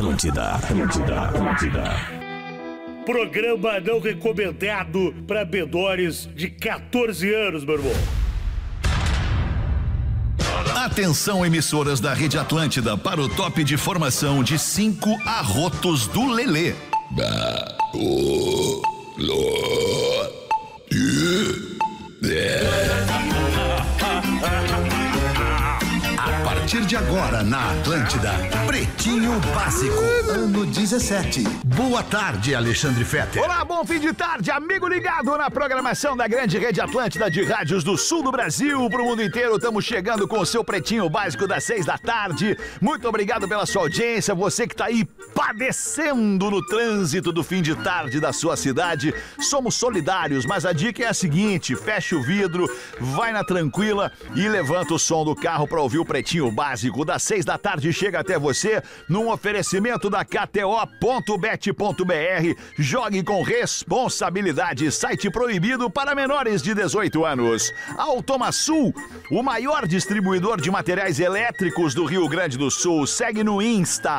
Atlântida. Programa não recomendado para menores de 14 anos, meu irmão. Atenção, emissoras da Rede Atlântida, para o top de formação de 5 arrotos do Lelê. A partir de agora na Atlântida, Pretinho Básico, ano 17. Boa tarde, Alexandre Fetter. Olá, bom fim de tarde, amigo ligado na programação da grande Rede Atlântida de rádios do sul do Brasil, pro mundo inteiro. Estamos chegando com o seu Pretinho Básico das 6 da tarde. Muito obrigado pela sua audiência, você que tá aí padecendo no trânsito do fim de tarde da sua cidade. Somos solidários, mas a dica é a seguinte: fecha o vidro, vai na tranquila e levanta o som do carro para ouvir o Pretinho Básico das 6 da tarde. Chega até você num oferecimento da KTO.bet.br. Jogue com responsabilidade. Site proibido para menores de 18 anos. Automasul, o maior distribuidor de materiais elétricos do Rio Grande do Sul. Segue no Insta,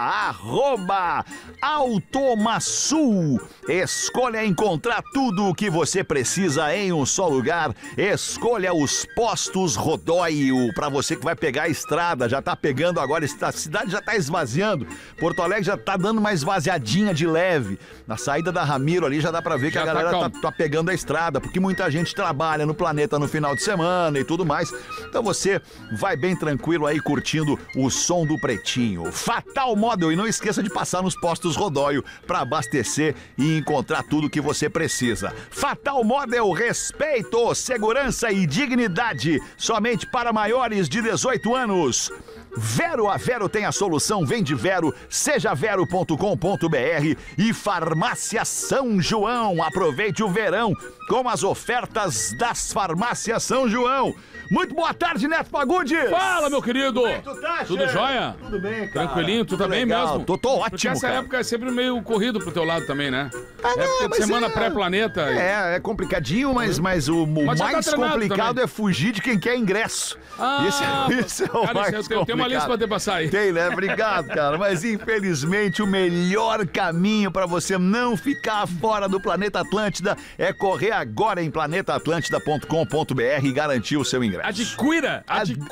@Automasul. Escolha encontrar tudo o que você precisa em um só lugar. Escolha os postos Rodóio, para você que vai pegar a estrada, já tá pegando agora, a cidade já tá esvaziando. Porto Alegre já tá dando uma esvaziadinha de leve. Na saída da Ramiro ali já dá pra ver que a galera tá pegando a estrada, porque muita gente trabalha no planeta no final de semana e tudo mais. Então você vai bem tranquilo aí curtindo o som do Pretinho. Fatal Model, e não esqueça de passar nos postos Rodóio pra abastecer e encontrar tudo que você precisa. Fatal Model, respeito, segurança e dignidade somente para maiores de 18 anos. Vero, a Vero tem a solução, vem de Vero, seja vero.com.br e Farmácia São João. Aproveite o verão com as ofertas das Farmácias São João. Muito boa tarde, Neto Fagundes. Fala, meu querido. Como é que tu tá, tudo jóia? Tudo bem, cara. Tranquilinho, tu tá bem mesmo? Tô ótimo, porque essa cara. época é sempre meio corrido pro teu lado também, né? Não, época de semana pré-planeta. É complicadinho, mas o Mas já mais tá treinado complicado também. É fugir de quem quer ingresso. Esse é o cara, mais complicado. tem uma lista pra te passar aí. Tem, né? Obrigado, cara. Mas infelizmente o melhor caminho pra você não ficar fora do Planeta Atlântida é correr agora em planetaatlântida.com.br e garantir o seu ingresso. Adquira!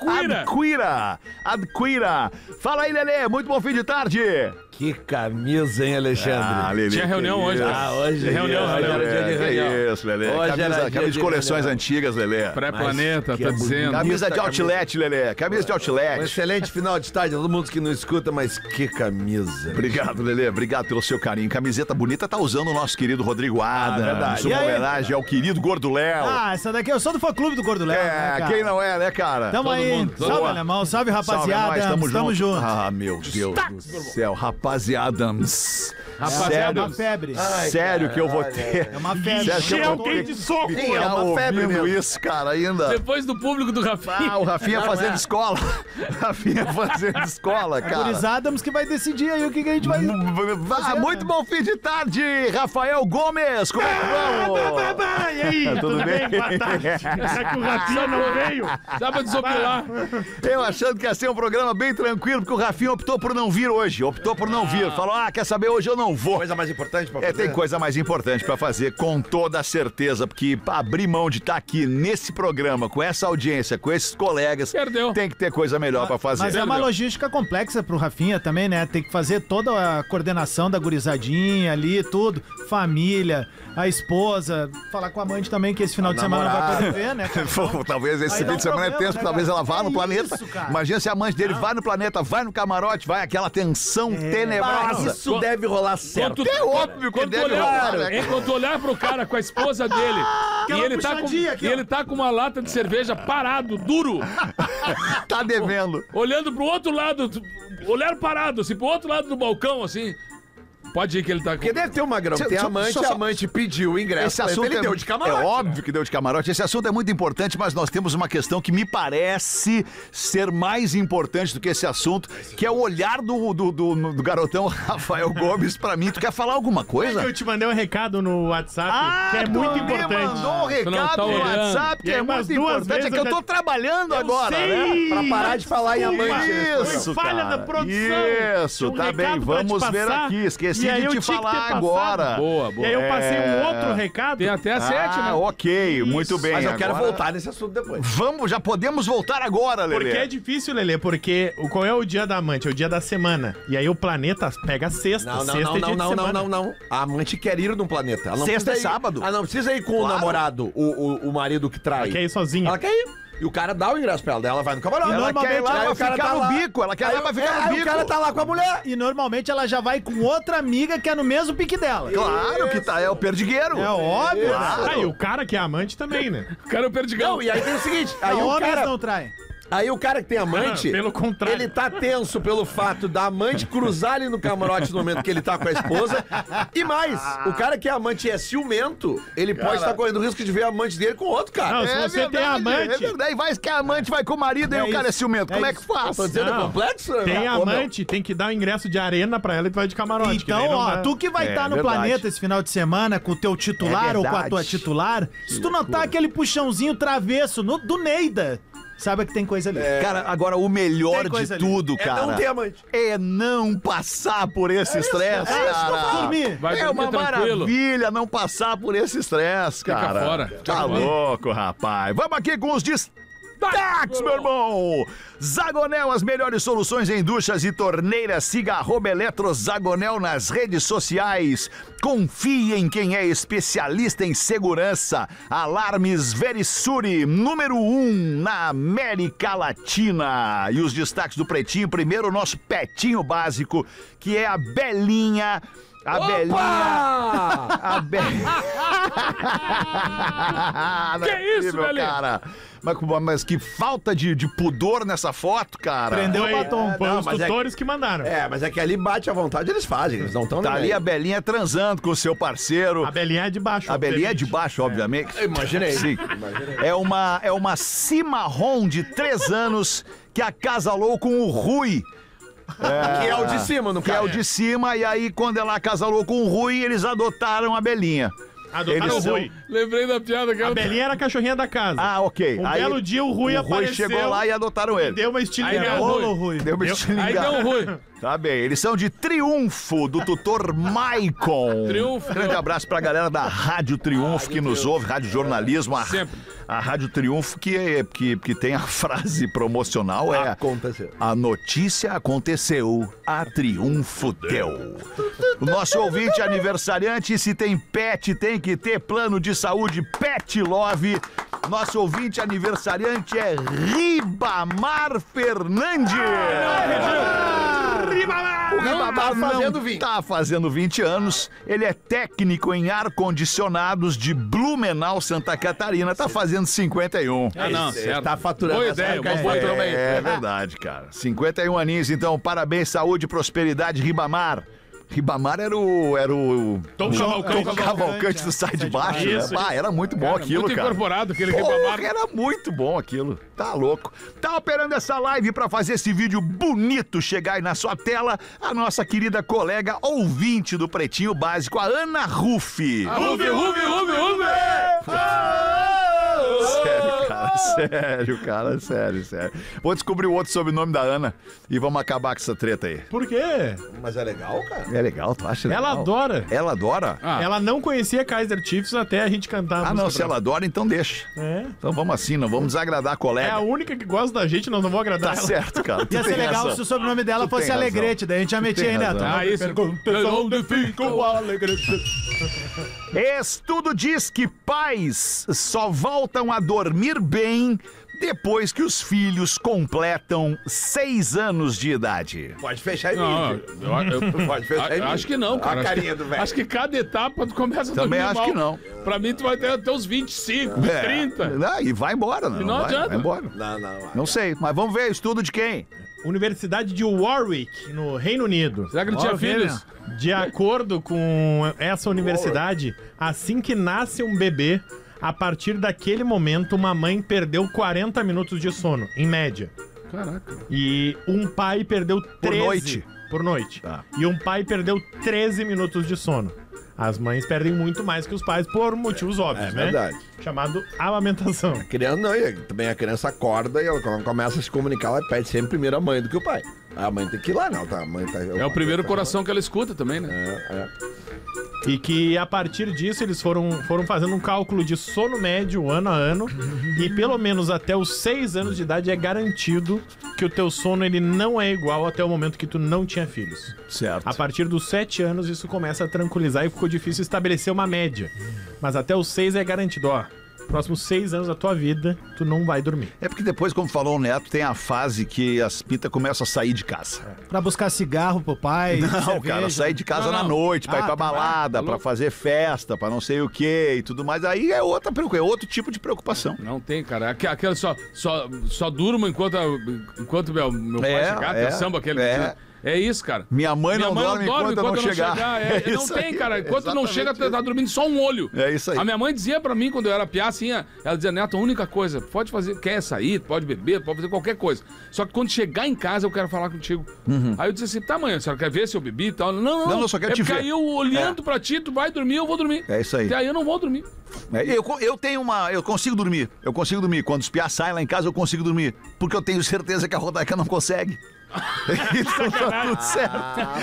Fala aí, Lelê. Muito bom fim de tarde. Que camisa, hein, Alexandre? Lelê, tinha reunião hoje. Hoje reunião, era dia de reunião. Que isso, Lelê. Camisa de coleções antigas, Lelê. Pré-planeta, tá dizendo. Camisa de outlet, Lelê. Camisa de outlet. Um excelente final de tarde, todo mundo que não escuta, mas que camisa. Obrigado, Lelê. Obrigado pelo seu carinho. Camiseta bonita tá usando o nosso querido Rodrigo Adams. Verdade. Uma homenagem ao querido Gordo Léo. Essa daqui eu sou do fã-clube do Gordo Léo. né, cara? Quem não é, né, cara? Tamo Todo aí. mundo, todo Salve, mundo. alemão. Salve, Salve, rapaziada. nós, tamo junto. junto. Meu Deus do céu. Rapaziadams. É uma febre. Sério que eu vou ter. É uma febre. Sério que eu vou alguém ter de soco. que É uma febre ouvindo mesmo. isso, cara, ainda. Depois do público do Rafinha. O Rafinha fazendo escola. Rafinha fazendo escola, cara. Gurizadams que vai decidir aí o que a gente vai... Muito bom fim de tarde, Rafael Gomes. Como é que vamos? E aí, Tudo bem? Boa tarde. Será que o Rafinha não veio? Dá pra desopilar. Eu achando que ia ser um programa bem tranquilo, porque o Rafinha optou por não vir hoje. Falou, quer saber, hoje eu não vou. Coisa mais importante pra fazer? Tem coisa mais importante pra fazer, com toda certeza, porque abrir mão de estar aqui nesse programa, com essa audiência, com esses colegas, Perdeu. tem que ter coisa melhor pra fazer. Mas é uma logística complexa pro Rafinha também, né? Tem que fazer toda a coordenação da gurizadinha ali, tudo. Família, a esposa, falar com a amante também, que esse final de semana não vai poder ver, né? cara? Talvez esse Aí dá fim um de semana é problema, tenso, né, talvez cara? ela vá É no planeta. isso, cara. Imagina se a amante dele vai no planeta, vai no camarote, vai aquela tensão tenebrosa. Isso deve rolar certo. É óbvio que Quando tu deve rolar, né, cara? enquanto tu olhar pro cara com a esposa dele e ele tá com uma lata de cerveja parado, duro, Tá devendo. olhando pro outro lado, olhar parado, assim, pro outro lado do balcão, assim. Pode ir que ele tá com... Porque deve ter um magrão. Tem amante, a amante pediu o ingresso. Esse assunto ele deu de camarote. É óbvio que deu de camarote. Esse assunto é muito importante, mas nós temos uma questão que me parece ser mais importante do que esse assunto, que é o olhar do garotão Rafael Gomes pra mim. Tu quer falar alguma coisa? Eu te mandei um recado no WhatsApp, que é muito importante. Me mandou um recado no WhatsApp, que é muito importante. É que eu tô trabalhando agora, né? Pra parar de falar em amante. Isso, falha cara. da produção. Isso, tá bem. Vamos ver aqui. Esqueci de te falar agora. Boa. E aí eu passei um outro recado. Tem até a 7, né? Ok, muito bem. Mas eu quero voltar nesse assunto depois. Já podemos voltar agora, Lelê. Porque é difícil, Lelê, porque qual é o dia da amante? É o dia da semana. E aí o planeta pega sexta. Não. A amante quer ir num planeta. Ela não Sexta precisa é ir- sábado. Ela não precisa ir com o namorado, o marido que trai. Ela quer ir sozinha. Ela quer ir. E o cara dá o ingresso pra ela, daí ela vai no camarote. Ela quer ir lá Aí pra o cara ficar tá no lá. bico. Ela quer ir lá pra ficar no Aí bico. o cara tá lá com a mulher. E normalmente ela já vai com outra amiga que é no mesmo pique dela. Claro que tá, é o perdigueiro. É óbvio. Claro. E o cara que é amante também, né? O cara é o perdigão. Não, e aí tem o seguinte, aí Não, o homens cara... não traem. Aí o cara que tem amante, Pelo contrário. ele tá tenso pelo fato da amante cruzar ali no camarote no momento que ele tá com a esposa. E mais, o cara que é amante e é ciumento, ele pode estar correndo o risco de ver a amante dele com outro cara. Não, se você tem amante... É verdade. Vai que a amante vai com o marido e o cara é ciumento. Como é que faz? Tô dizendo, é Não. complexo? Tem Ô, meu. amante, tem que dar o ingresso de arena pra ela e tu vai de camarote. que daí Então, não ó, vai- tu que vai estar no verdade. planeta esse final de semana com o teu titular ou com a tua titular, se tu notar aquele puxãozinho travesso do Neida, sabe que tem coisa ali. Cara, agora o melhor Tem de coisa ali. tudo, cara, não ter amante. é não passar por esse estresse, cara. Dormir. Vai É dormir uma tranquilo. maravilha não passar por esse estresse, cara. fora. Fica Tá fora. louco, rapaz. Vamos aqui com os destaques, meu irmão. Zagonel, as melhores soluções em duchas e torneiras. Siga @Eletrozagonel nas redes sociais. Confie em quem é especialista em segurança. Alarmes Verisuri, número 1 na América Latina. E os destaques do Pretinho. Primeiro, o nosso petinho básico, que é a Belinha. A Belinha. A Belinha. Que isso, Belinha? cara? Mas que falta de pudor nessa foto, cara. Prendeu o Foi, batom. foi não, os mas é- tutores que mandaram. É, mas é que ali bate à vontade, eles fazem, eles não estão Tá ali a Belinha transando com o seu parceiro. A Belinha é de baixo. A Belinha é de obviamente. baixo, obviamente. Imaginei. Sim. É uma cimarrão de 3 anos que acasalou com o Rui. Que é o de cima, no Que é caso. o de cima, e aí quando ela acasalou com o Rui, eles adotaram a Belinha. Adotaram Eles o são- Rui. Lembrei da piada que A Belinha era a cachorrinha da casa. Ah, ok. Um Aí belo dia o Rui apareceu. chegou lá e adotaram ele. Deu uma Aí estilingada. deu Ô, Rui. Deu uma Aí estilingada. deu um ruim. Tá bem, eles são de Triunfo, do tutor Maicon. Triunfo. Grande abraço pra galera da Rádio Triunfo que nos ouve, Rádio Jornalismo. Sempre. A Rádio Triunfo que tem a frase promocional é... Aconteceu. A notícia aconteceu, a Triunfo deu. O nosso ouvinte aniversariante, se tem pet, tem que ter plano de saúde Pet Love. Nosso ouvinte aniversariante é Ribamar Fernandes. O Ribamar tá fazendo não 20. tá fazendo 20 anos. Ele é técnico em ar-condicionados de Blumenau, Santa Catarina. Tá fazendo 51. Ah, não, certo. Tá faturando. Boa essa ideia, época, uma boa é. também. É verdade, cara. 51 aninhos, então, parabéns, saúde, prosperidade, Ribamar. Ribamar era o Tom Cavalcante. Tom Cavalcante do Sai de Baixo, né? Isso, Ah, era muito bom aquilo, Muito cara. incorporado, aquele Porra, Ribamar. era muito bom aquilo. Tá louco. Tá operando essa live pra fazer esse vídeo bonito chegar aí na sua tela a nossa querida colega ouvinte do Pretinho Básico, a Ana Rufi. Rubi! Sério. Vou descobrir o outro sobrenome da Ana e vamos acabar com essa treta aí. Por quê? Mas é legal, cara. É legal, tu acha legal? Ela adora. Ela adora? Ah. Ela não conhecia Kaiser Chiefs até a gente cantar a Ah, música não, se pra ela adora, então deixa. É. Então vamos assim, não vamos desagradar a É colega. a única que gosta da gente, nós não vamos agradar Tá ela. certo, cara. Tu Ia ser tem legal razão. se o sobrenome dela Tu fosse tem razão. Alegrete, daí a gente já metia tem aí, razão. Neto. Ah, isso. Onde fica o Alegrete? Estudo diz que pais só voltam a dormir bem depois que os filhos completam 6 anos de idade. Pode fechar em Não, vídeo. eu Pode fechar em acho que não, cara. A carinha do velho. Acho que cada etapa tu começa a Também dormir acho mal. que não. Pra mim, tu vai ter até os 25, 30. Não, e vai embora, não. E não vai, adianta. vai embora. Não. Não sei, mas vamos ver, estudo de quem? Universidade de Warwick, no Reino Unido. Será que ele tinha filhos? De acordo com essa universidade, assim que nasce um bebê, a partir daquele momento, uma mãe perdeu 40 minutos de sono, em média. Caraca. E um pai perdeu 13... Por noite. Tá. E um pai perdeu 13 minutos de sono. As mães perdem muito mais que os pais por motivos óbvios, né? É verdade. Chamado amamentação. A criança não, e também a criança acorda e ela, quando começa a se comunicar, ela pede sempre primeiro a mãe do que o pai. A mãe tem que ir lá, não, tá? A mãe tá, É o primeiro coração que ela escuta também, né? E que a partir disso eles foram fazendo um cálculo de sono médio ano a ano. E pelo menos até os 6 anos de idade é garantido que o teu sono ele não é igual até o momento que tu não tinha filhos. Certo. A partir dos 7 anos isso começa a tranquilizar e ficou difícil estabelecer uma média. Mas até os 6 é garantido, ó. Próximos 6 anos da tua vida, tu não vai dormir. É porque depois, como falou o Neto, tem a fase que as pintas começam a sair de casa. Pra buscar cigarro pro pai. Não, cerveja. cara, sair de casa Não, na não. noite, pra ir pra tá, balada, pra fazer festa, pra não sei o que e tudo mais. Aí é outra preocupação, é outro tipo de preocupação. Não tem, cara. Aquela só durmo enquanto meu pai chegar, tem o samba aquele. É isso, cara. Minha mãe não dorme enquanto eu não chegar. Não tem, cara. Enquanto não chega, tá dormindo só um olho. É isso aí. A minha mãe dizia pra mim, quando eu era piá, assim, ela dizia, Neto, a única coisa, pode fazer, quer sair, pode beber, pode fazer qualquer coisa. Só que quando chegar em casa, eu quero falar contigo. Aí eu disse assim, tá, mãe, a senhora quer ver se eu bebi e tal? Não, eu só quero te ver. Aí eu olhando pra ti, tu vai dormir, eu vou dormir. É isso aí. Até aí eu não vou dormir. Eu consigo dormir. Eu consigo dormir. Quando os piás saem lá em casa, eu consigo dormir. Porque eu tenho certeza que a Rodaica não consegue. Então tá tudo certo.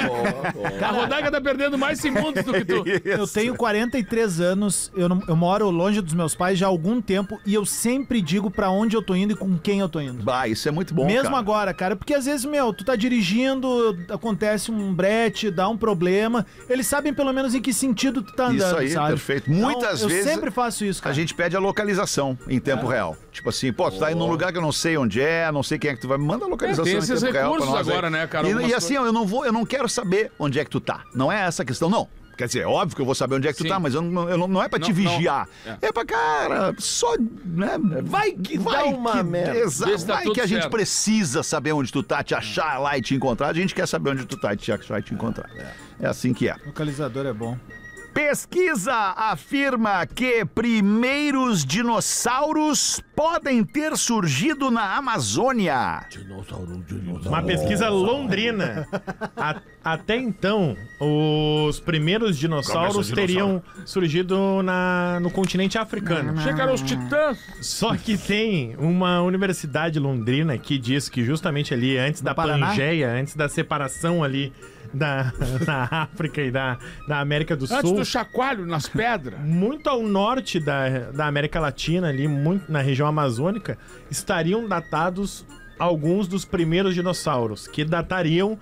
A Rodaica tá perdendo mais segundos do que tu. Eu tenho 43 anos, eu moro longe dos meus pais já há algum tempo e eu sempre digo pra onde eu tô indo e com quem eu tô indo. Bah, isso é muito bom, Mesmo cara. agora, cara, porque às vezes, tu tá dirigindo, acontece um brete, dá um problema, eles sabem pelo menos em que sentido tu tá andando, Isso aí, sabe? perfeito. Então, Muitas vezes eu sempre faço isso, cara. a gente pede a localização em tempo real. Tipo assim, pô, tu tá indo num lugar que eu não sei onde é, não sei quem é que tu vai, me manda a localização tem em esses tempo real pra recursos nós agora, aí. né, cara? E Algumas assim, ó, eu não quero saber onde é que tu tá. Não é essa a questão, não. Quer dizer, é óbvio que eu vou saber onde é que tu Sim. tá, mas não é pra te vigiar. É pra, cara, só, né, vai dá uma merda. Exato, Vê se tá vai tudo que a gente certo. precisa saber onde tu tá, te achar lá e te encontrar. A gente quer saber onde tu tá e te achar e te encontrar. É assim que é. Localizador é bom. Pesquisa afirma que primeiros dinossauros podem ter surgido na Amazônia. Uma pesquisa londrina. Até então, os primeiros dinossauros teriam surgido no continente africano. Chegaram os titãs. Só que tem uma universidade londrina que diz que justamente ali, antes da Paraná? Pangeia, antes da separação ali da África e da América do Antes Sul, do chacoalho nas pedras. muito ao norte da América Latina, ali, muito na região amazônica, estariam datados alguns dos primeiros dinossauros, que datariam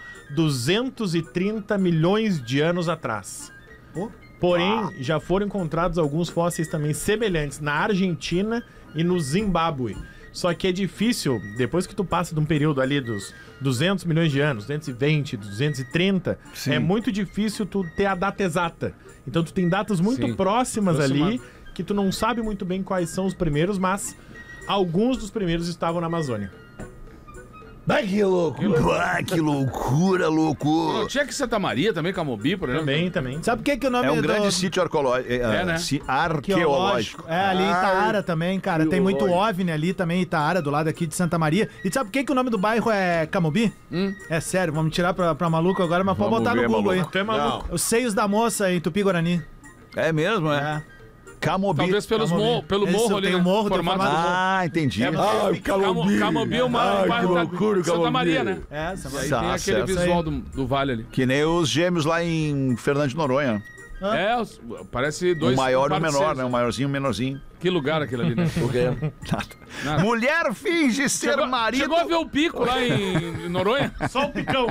230 milhões de anos atrás. Porém, já foram encontrados alguns fósseis também semelhantes na Argentina e no Zimbábue. Só que é difícil, depois que tu passa de um período ali dos 200 milhões de anos, 220, 230, é muito difícil tu ter a data exata. Então tu tem datas muito próximas ali, que tu não sabe muito bem quais são os primeiros, mas alguns dos primeiros estavam na Amazônia. Ai, que louco. Ah, que loucura, louco. Não tinha que Santa Maria também, Camobi, por exemplo. Também. Sabe por que o nome É um do... grande sítio né? arqueológico. É, ali em Itaara também, cara. Tem muito OVNI ali também, Itaara, do lado aqui de Santa Maria. E sabe por que o nome do bairro é Camobi? É sério, vamos tirar pra maluco agora, mas pode botar no ver, Google maluco. Tu é maluco. aí. Os seios da moça em Tupi-Guarani. É mesmo, é? Camobi. Talvez pelo morro ali, tem né? o morro, tem o Formato formato do morro. Ah, entendi. Camobi é o bairro da Santa Maria, né? É, Santa Aí Maria. tem aquele certo. visual do vale ali. Que nem os gêmeos lá em Fernando de Noronha. Parece dois... O maior e o menor, parceiros. né? O maiorzinho e o menorzinho. Que lugar aquele ali, né? Nada. Mulher finge ser marido. Chegou a ver o pico lá em Noronha? Só o picão.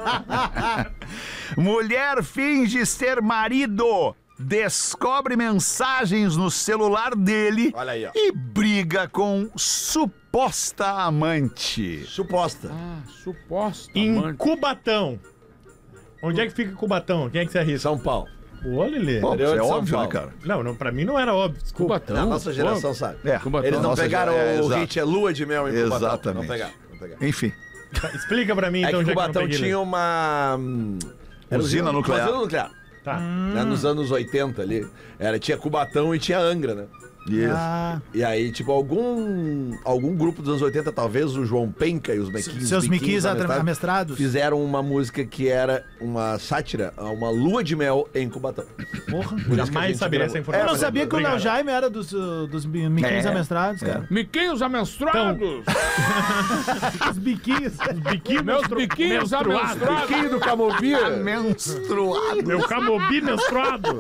Mulher finge ser marido. Descobre mensagens no celular dele. Olha aí, ó. E briga com suposta amante. Suposta. Suposta. Em Cubatão. Onde é que fica Cubatão? Quem é que se arrisca? São Paulo. Ô, Lelê. Bom, isso Interior é de São óbvio, né, Paulo. cara? Não, pra mim não era óbvio. Desculpa. A Cubatão. nossa geração sabe. É. Cubatão. Eles não Nossa, pegaram é, o exato. hit É Lua de Mel em Cubatão. Exatamente. Não pegaram. Enfim. Explica pra mim, então, É que já que eu não Cubatão peguei, tinha uma... era Usina nuclear. Usina nuclear. Tá. Né, nos anos 80 ali. Tinha Cubatão e tinha Angra, né? Isso. Ah, E aí, tipo, algum grupo dos anos 80, talvez o João Penca e os Mequinhos. seus miquis amestrados. Fizeram uma música que era uma sátira a uma lua de mel em Cubatão. Porra. Jamais saberia essa informação. Eu não sabia que o Léo Obrigado. Jaime era dos miquinhos amestrados, cara. Miquinhos amestrados. Os biquinhos. Meus biquinhos amestrados. Biquinho do Camobia. Menstruado. Meu camobi menstruado.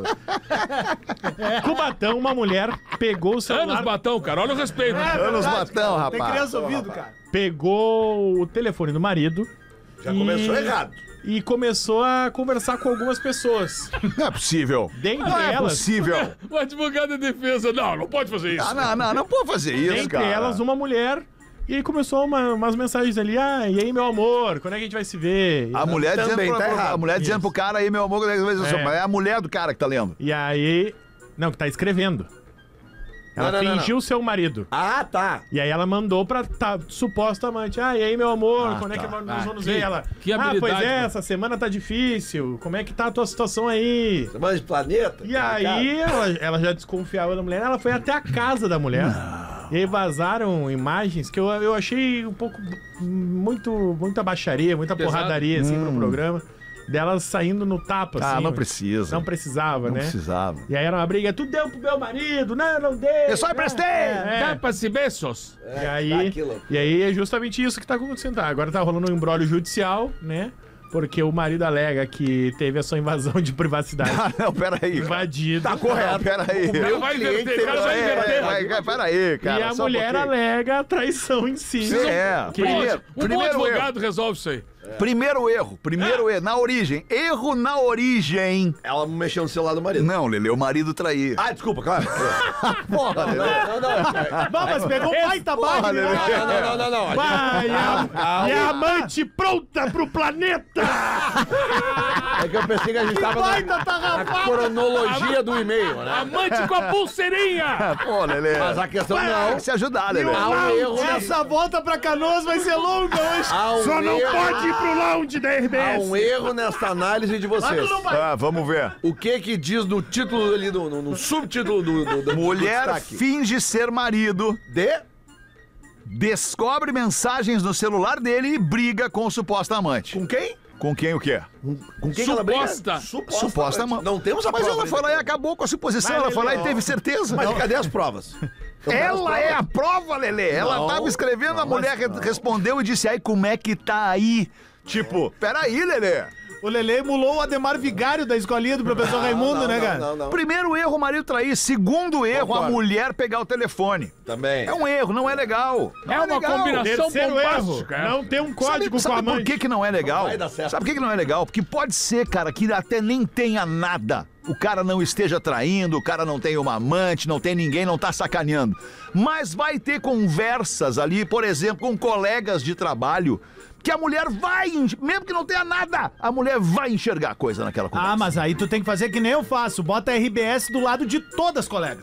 Cubatão, uma mulher pegou o celular, Anos batão, cara. Olha o respeito. Anos batão, Tem rapaz. criança ouvindo, cara. pegou o telefone do marido. Já começou errado. E começou a conversar com algumas pessoas. Não é possível. Dentre Não é elas, possível. O advogado de defesa, não pode fazer isso. Não pode fazer isso, dentre cara. elas, uma mulher. E aí começou umas mensagens ali, e aí, meu amor, quando é que a gente vai se ver? A mulher, dizendo, Também tá errado. a mulher dizendo pro cara aí, meu amor, quando é que vai ser? É. Mas é a mulher do cara que tá lendo. E aí... Não, que tá escrevendo. Ela Não. fingiu ser o marido. Ah, tá. E aí ela mandou pra suposta amante. E aí, meu amor, quando é que nós vamos ver? Ela, que habilidade, pois é, mano. essa semana tá difícil. Como é que tá a tua situação aí? Semana de planeta. E aí, ela já desconfiava da mulher, ela foi até a casa da mulher. E aí vazaram imagens que eu achei um pouco... Muita baixaria, muita Pesado. porradaria, assim, pro programa. Delas saindo no tapa, assim. não precisa. Não precisava, Não né? precisava. E aí era uma briga, tu deu pro meu marido, não dei. Eu só emprestei! Dá-se beijos. E aí, e aí é justamente isso que tá acontecendo. Tá, agora tá rolando um embrólio judicial, né? Porque o marido alega que teve a sua invasão de privacidade Não, peraí. invadida. Tá correto. Peraí. meu Vai cliente inverter, teve cara, vai inverter. Peraí, cara. E a só um mulher pouquinho. alega traição em si. É, Que- primeiro, Um bom primeiro erro. advogado resolve isso aí. Primeiro erro, na origem. Erro na origem. Ela mexeu no celular do marido. Não, Lele, o marido trair. Ah, desculpa, claro. Porra, Lele. Não, mas pegou um baita baile, né? Não. Vai, e a amante pronta pro planeta! É que eu pensei que a gente tava Baita na tarrafada. cronologia do e-mail, né? Amante com a pulseirinha. Pô, Lele. Mas a questão Tem não. que se ajudar, Lele. Há um erro. Essa volta pra Canoas vai ser longa hoje. Há um Só não erro. pode ir pro lounge da Há RBS! um erro nesta análise de vocês. Vamos ver. O que diz no título ali, no subtítulo do Mulher destaque? finge ser marido, descobre mensagens no celular dele e briga com o suposto amante. Com quem? Com quem o quê? Com quem que ela briga? Suposta. Suposta amante. amante. Não temos a Mas prova. ela foi lá e acabou com a suposição. Ela foi lá e teve certeza. Mas cadê as provas? Ela é a prova, Lelê. Ela Não, tava escrevendo, a mulher respondeu e disse, aí, como é que tá aí? Tipo, peraí, Lelê. O Lelê emulou o Ademar Vigário da escolinha do professor Raimundo, né, cara? Não. Primeiro erro, o marido trair. Segundo erro, Concordo. a mulher pegar o telefone. Também. É um erro, não é legal. Não É uma legal. combinação Terceiro erro, bombástica. é. não tem um código Sabe com a por amante. que não é legal? Não vai dar certo. Sabe por que não é legal? Porque pode ser, cara, que até nem tenha nada. O cara não esteja traindo, o cara não tem uma amante, não tem ninguém, não tá sacaneando. Mas vai ter conversas ali, por exemplo, com colegas de trabalho, que a mulher vai, mesmo que não tenha nada, a mulher vai enxergar coisa naquela conversa. Ah, mas aí tu tem que fazer que nem eu faço. Bota a RBS do lado de todas as colegas.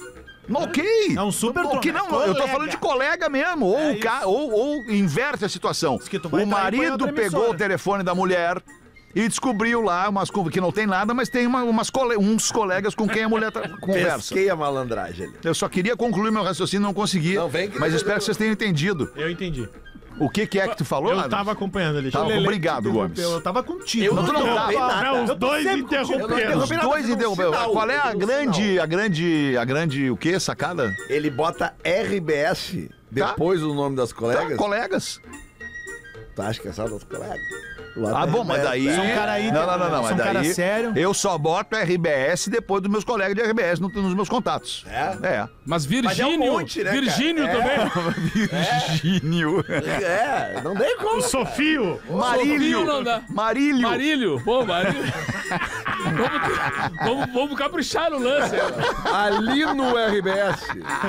Ok. É um super Ok, não, colega. eu tô falando de colega mesmo. Ou, ou inverte a situação. que tu vai O trair, põe marido outra pegou emissora. o telefone da mulher e descobriu lá que não tem nada, mas tem uns colegas com quem a mulher conversa. Pesquei a malandragem ali. Eu só queria concluir meu raciocínio, não consegui. Não, vem que- mas espero que vocês tenham entendido. Eu entendi. O que é que tu falou? Eu Adams? tava acompanhando ali. Tá, obrigado, Gomes. Eu tava contigo. Não, tu não tá. Não, os dois interromperam. Os dois interromperam. sinal, Qual é a no grande, o quê? Sacada? Ele bota RBS depois do nome das Tá, colegas. colegas. Tu acha que é só das colegas? Ah, bom, mas daí... Sou um cara aí, Não, mas sou um daí... cara sério. Eu só boto RBS depois dos meus colegas de RBS nos meus contatos. É? Mas Mas é Virgínio, um monte, né, cara? Virgínio também. Virgínio. É, não tem como. Sofio. Marílio. não dá. Marílio. Marílio, pô, Marílio. vamos caprichar no lance. Ali no RBS.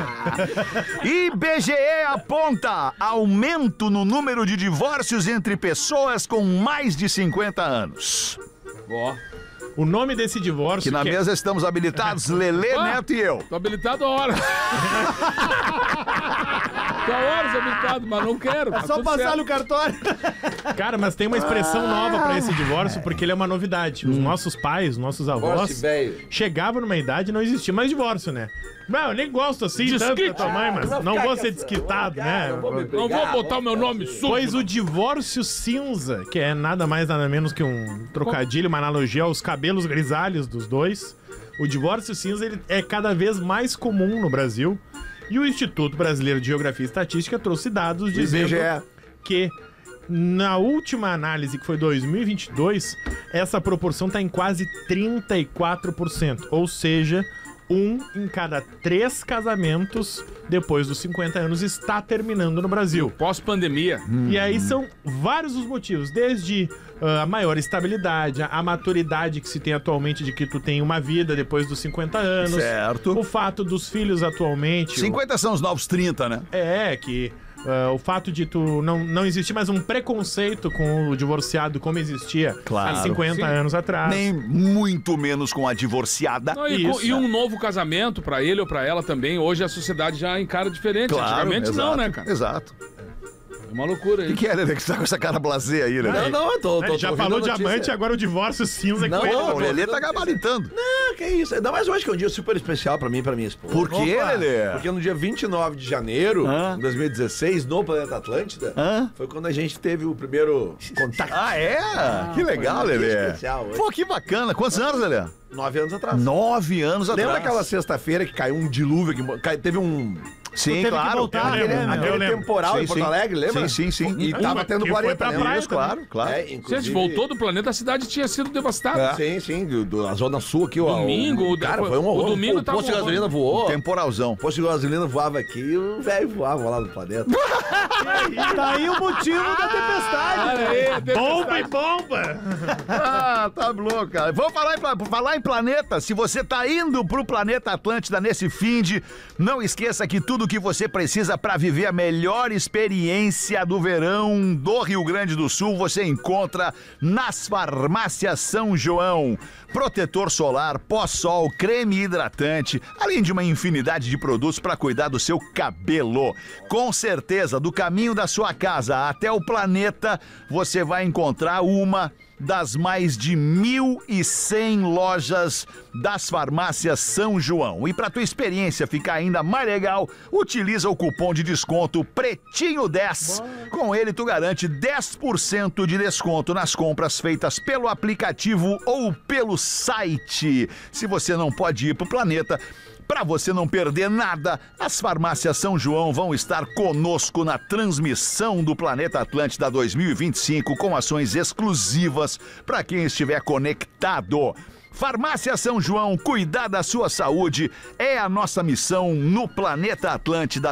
IBGE aponta aumento no número de divórcios entre pessoas com mais de 50 anos. Ó, O nome desse divórcio... Que na mesa estamos habilitados, Lelê, Ah. Neto e eu. tô habilitado a hora. Tô há horas habituado, mas não quero. É só passar no cartório. Cara, mas tem uma expressão nova pra esse divórcio, porque ele é uma novidade. Os nossos pais, nossos avós, chegavam numa idade e não existia mais divórcio, né? Não, eu nem gosto assim tanto da tua mãe, mas não vou ser desquitado, né? Não vou botar o meu nome sujo. Pois o divórcio cinza, que é nada mais nada menos que um trocadilho, uma analogia aos cabelos grisalhos dos dois, o divórcio cinza ele é cada vez mais comum no Brasil. E o Instituto Brasileiro de Geografia e Estatística trouxe dados dizendo que na última análise, que foi 2022, essa proporção está em quase 34%. Ou seja, 1 em cada 3 casamentos depois dos 50 anos está terminando no Brasil. Pós-pandemia. E aí são vários os motivos, desde a maior estabilidade, a maturidade que se tem atualmente de que tu tem uma vida depois dos 50 anos. Certo. O fato dos filhos atualmente... 50 são os novos 30, né? que... o fato de tu não existir mais um preconceito com o divorciado como existia há 50 anos atrás. Nem muito menos com a divorciada. Não, e um novo casamento pra ele ou pra ela também. Hoje a sociedade já encara diferente. Antigamente exato, não, né, cara? Exato. É uma loucura aí. O que é, Lelê, que você tá com essa cara blasé aí, Lelê? Não, eu tô Ele já falou diamante, agora o divórcio cinza Não, com ele. O Lelê tá gabaritando. Que isso? Ainda mais hoje que é um dia super especial pra mim e pra minha esposa. Por quê, Lelê? Porque no dia 29 de janeiro de 2016, no Planeta Atlântida, foi quando a gente teve o primeiro contato. Ah, é? Que legal, Lelê. Especial, hoje. Pô, que bacana. Quantos anos, Lelê? 9 anos atrás. 9 anos atrás. Lembra aquela sexta-feira que caiu um dilúvio, teve um... Sim, teve que claro. voltar, Aquele temporal em Porto Alegre, lembra? Sim. E tava tendo que foi Planeta, pra lembra? praia Isso, Claro. Se a gente voltou do planeta, a cidade tinha sido devastada. Sim, a Zona Sul aqui, ó. Domingo, Cara, foi um horror. o domingo O tava posto de um horror. gasolina voou. Temporalzão. O posto de gasolina voava aqui e o velho voava lá no planeta. Tá aí o motivo da tempestade. Olha aí, Bomba e bomba! Ah, tá louco, cara. Vamos falar em planeta. Se você tá indo pro Planeta Atlântida nesse finde, não esqueça que tudo que você precisa pra viver a melhor experiência do verão do Rio Grande do Sul, você encontra nas farmácias São João. Protetor solar, pós-sol, creme hidratante, além de uma infinidade de produtos para cuidar do seu cabelo. Com certeza, do caminho da sua casa até o planeta, você vai encontrar uma das mais de 1.100 lojas das farmácias São João. E para tua experiência ficar ainda mais legal, utiliza o cupom de desconto PRETINHO10. Com ele tu garante 10% de desconto nas compras feitas pelo aplicativo ou pelo site. Se você não pode ir pro planeta, para você não perder nada, as farmácias São João vão estar conosco na transmissão do Planeta Atlântida 2025 com ações exclusivas para quem estiver conectado. Farmácia São João, cuidar da sua saúde é a nossa missão no Planeta Atlântida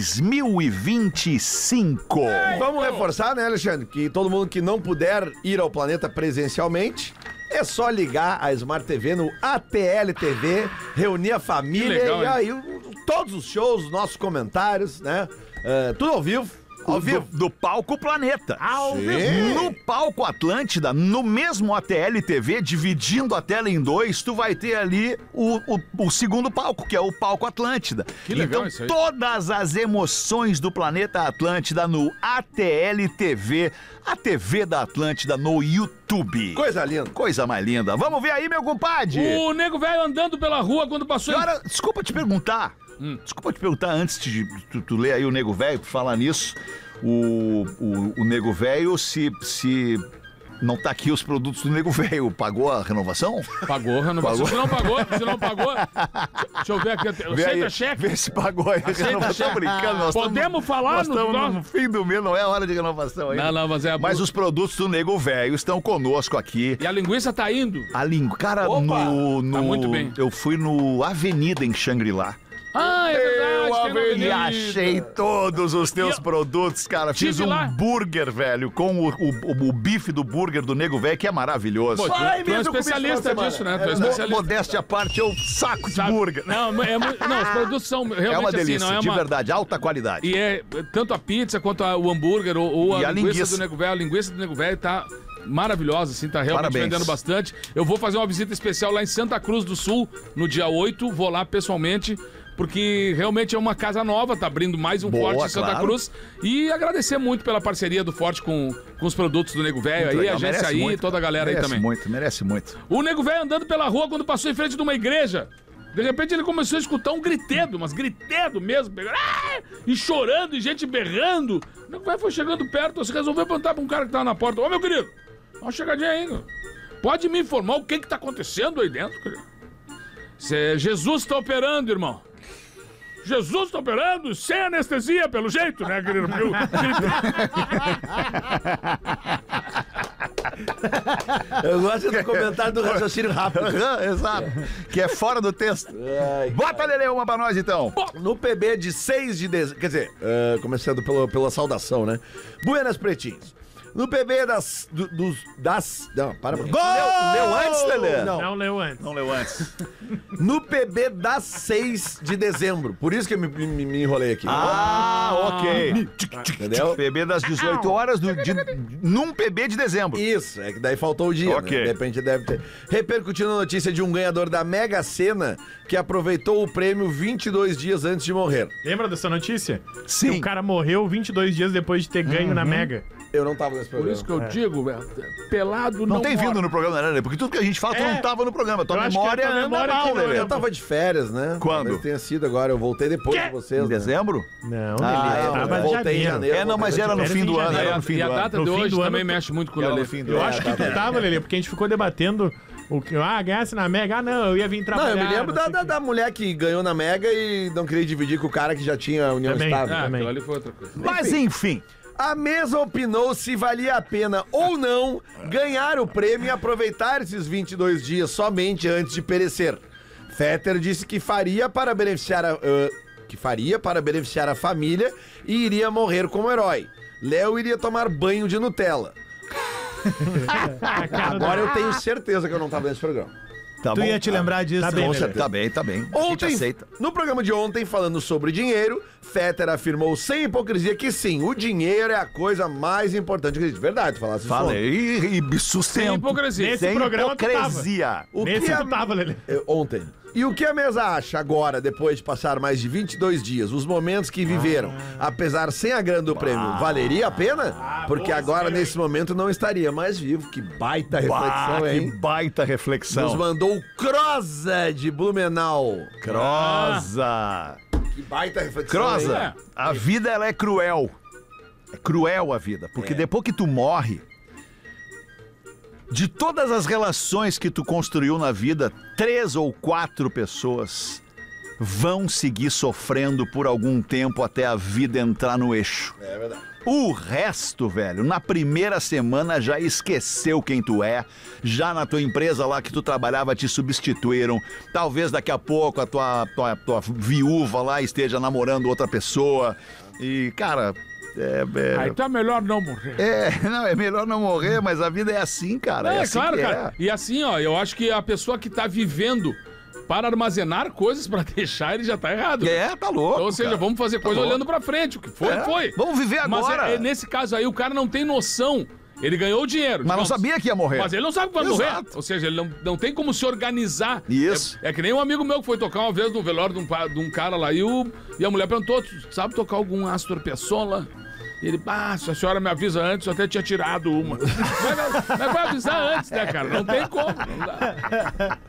2025. Vamos reforçar, né, Alexandre? Que todo mundo que não puder ir ao planeta presencialmente, é só ligar a Smart TV no ATL TV, reunir a família legal, e aí todos os shows, os nossos comentários, né? Tudo ao vivo. Ao vivo. Do Palco Planeta. Ao vivo. No Palco Atlântida, no mesmo ATL TV, dividindo a tela em dois, tu vai ter ali o segundo palco, que é o Palco Atlântida. Que legal então, isso aí. todas as emoções do Planeta Atlântida no ATL TV, a TV da Atlântida no YouTube. Coisa linda. Coisa mais linda. Vamos ver aí, meu compadre. O nego velho andando pela rua quando passou... Agora, desculpa te perguntar. Desculpa te perguntar antes de tu ler aí o Nego Velho, por falar nisso. O Nego Velho, se não tá aqui os produtos do Nego Velho, pagou a renovação? Pagou a renovação. Se não pagou, deixa eu ver aqui. Aceita cheque? Vê se pagou aí a renovação. Brincando. Nós Podemos falar nós estamos no fim do mês, não é a hora de renovação ainda. Não, mas é... Mas os produtos do Nego Velho estão conosco aqui. E a linguiça tá indo. Cara, Tá muito bem. Eu fui no Avenida em Xangri-Lá. Ah, é verdade. E achei todos os teus produtos, cara. Fiz Tive um lá. burger, velho, com o bife do burger do Nego Velho, que é maravilhoso. Pô, tu é especialista disso, né? Tu é especialista. Modéstia à parte, eu saco de burger. Não, os produtos são realmente É uma assim, delícia, não é de uma... verdade, alta qualidade. E é tanto a pizza quanto o hambúrguer ou E a a linguiça linguiça. do Nego Velho. A linguiça do Nego Velho tá maravilhosa, assim, tá realmente Parabéns. vendendo bastante. Eu vou fazer uma visita especial lá em Santa Cruz do Sul, no dia 8, vou lá pessoalmente porque realmente é uma casa nova, tá abrindo mais um Boa, Forte em Santa claro. Cruz. E agradecer muito pela parceria do Forte com os produtos do Nego Velho aí, Legal, a agência merece aí, muito. toda a galera aí também. Merece muito. O Nego Velho andando pela rua quando passou em frente de uma igreja. De repente ele começou a escutar um gritedo, mas gritedo mesmo, e chorando, e gente berrando. O Nego Velho foi chegando perto, assim, resolveu perguntar pra um cara que tava na porta: ô meu querido, dá uma chegadinha aí, cara. Pode me informar o que tá acontecendo aí dentro, querido? Jesus tá operando, irmão. Jesus tá operando sem anestesia, pelo jeito, né, querido? Porque Eu gosto do comentário do raciocínio rápido. Exato. Que é fora do texto. Bota, Lelê, uma pra nós, então. No PB de 6 de dezembro, quer dizer, começando pela saudação, né? Buenas Pretinhos. No PB Não, para. Leu antes, Lelê? Não leu antes. Não leu antes. No PB das 6 de dezembro. Por isso que eu me enrolei aqui. Ok. Entendeu? PB das 18 horas num PB de dezembro. Isso, é que daí faltou o dia, Ok. né? De repente deve ter. Repercutindo a notícia de um ganhador da Mega Sena que aproveitou o prêmio 22 dias antes de morrer. Lembra dessa notícia? Sim. Que o cara morreu 22 dias depois de ter ganho na Mega. Eu não tava nesse por programa. isso que eu digo, velho, pelado Não não tem morre. vindo no programa, né, Lelê? Porque tudo que a gente fala, tu não tava no programa. Tua Eu acho que memória a tua anda memória mal, que não Lelê. Eu tava de férias, né? Quando? Mas tenha sido agora, eu voltei depois de vocês. Em né? dezembro? Não, Ah, ele eu tava voltei em janeiro. É, não, mas era no fim do ano. janeiro. Era no fim E do a ano. data No de fim hoje do também ano, mexe muito com o Era Lelê. no fim do Eu ano. acho que tu tava, Lelê, porque a gente ficou debatendo o que, ganhasse na Mega. Ah, não, eu ia vir Não, trabalhar. eu me lembro não sei o quê. da mulher que ganhou na Mega e não queria dividir com o cara que já tinha união Também. estável. Ah, Também. aquilo ali foi outra coisa. Mas enfim. A mesa opinou se valia a pena ou não ganhar o prêmio e aproveitar esses 22 dias somente antes de perecer. Fetter disse que faria para beneficiar a família e iria morrer como herói. Léo iria tomar banho de Nutella. Agora eu tenho certeza que eu não tava nesse programa. Tá Tu bom. ia te lembrar disso. Tá bem, né? Lelê. Tá bem, tá bem. A gente Ontem, aceita. no programa de ontem, falando sobre dinheiro, Fetter afirmou sem hipocrisia que sim, o dinheiro é a coisa mais importante que existe. Verdade, falasse isso ontem. Falei e sustento. Sem hipocrisia. Nesse Sem programa tu tava. hipocrisia. O Nesse que a- tu tava, Lelê. Ontem. E o que a mesa acha agora, depois de passar mais de 22 dias, os momentos que viveram, apesar sem a grana do prêmio, valeria a pena? Porque agora, nesse momento, não estaria mais vivo. Que baita reflexão, Que hein? baita Nos reflexão. mandou o Croza de Blumenau. Croza. Que baita reflexão, Croza, hein? a vida ela é cruel. É cruel a vida. Porque depois que tu morre, de todas as relações que tu construiu na vida, 3 ou 4 pessoas vão seguir sofrendo por algum tempo até a vida entrar no eixo. É verdade. O resto, velho, na primeira semana já esqueceu quem tu é, já na tua empresa lá que tu trabalhava te substituíram, talvez daqui a pouco a tua viúva lá esteja namorando outra pessoa e, cara... Aí tá melhor não morrer. Não, é melhor não morrer, mas a vida é assim, cara. É, assim claro, que cara. E assim, ó, eu acho que a pessoa que tá vivendo para armazenar coisas pra deixar, ele já tá errado. Tá louco. Então, ou seja, cara. vamos fazer coisa louco. olhando pra frente. O que foi, É, foi. vamos viver agora. Mas nesse caso aí, o cara não tem noção. Ele ganhou o dinheiro. Mas não digamos. sabia que ia morrer. Mas ele não sabe que vai Exato. morrer. Ou seja, ele não tem como se organizar. Isso. É que nem um amigo meu que foi tocar uma vez no velório de um cara lá e a mulher perguntou: tu sabe tocar algum Astor Piazzolla? E ele, se a senhora me avisa antes, eu até tinha tirado uma. Mas vai avisar antes, né, cara? Não tem como. Não dá.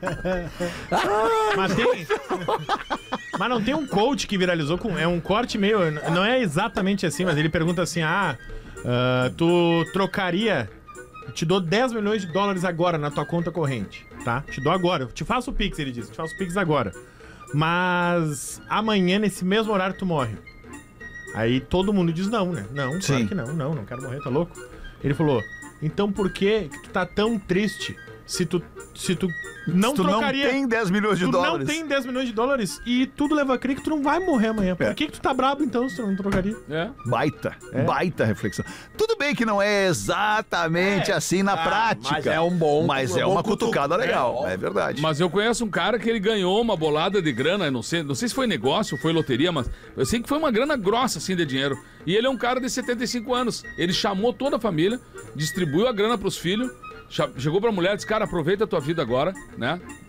Mas não tem um coach que viralizou com. É um corte meio. Não é exatamente assim, mas ele pergunta assim: tu trocaria. Te dou 10 milhões de dólares agora na tua conta corrente, tá? Te dou agora. Te faço o Pix, ele disse. Te faço o Pix agora. Mas amanhã, nesse mesmo horário, tu morre. Aí todo mundo diz não, né? Não, Sim. claro que não quero morrer, tá louco? Ele falou: então por que tu tá tão triste se tu não tu trocaria... não tem 10 milhões de Tu dólares. não tem 10 milhões de dólares e tudo leva a crer que tu não vai morrer amanhã. Por que tu tá brabo então se tu não trocaria? É. Baita reflexão. Tudo bem que não é exatamente assim na prática. mas é um bom- Mas é um bom uma cutucada cutuco. legal, é verdade. Mas eu conheço um cara que ele ganhou uma bolada de grana, não sei se foi negócio ou foi loteria, mas eu sei que foi uma grana grossa, assim, de dinheiro. E ele é um cara de 75 anos. Ele chamou toda a família, distribuiu a grana pros filhos, chegou pra mulher e disse: cara, aproveita a tua vida agora, né?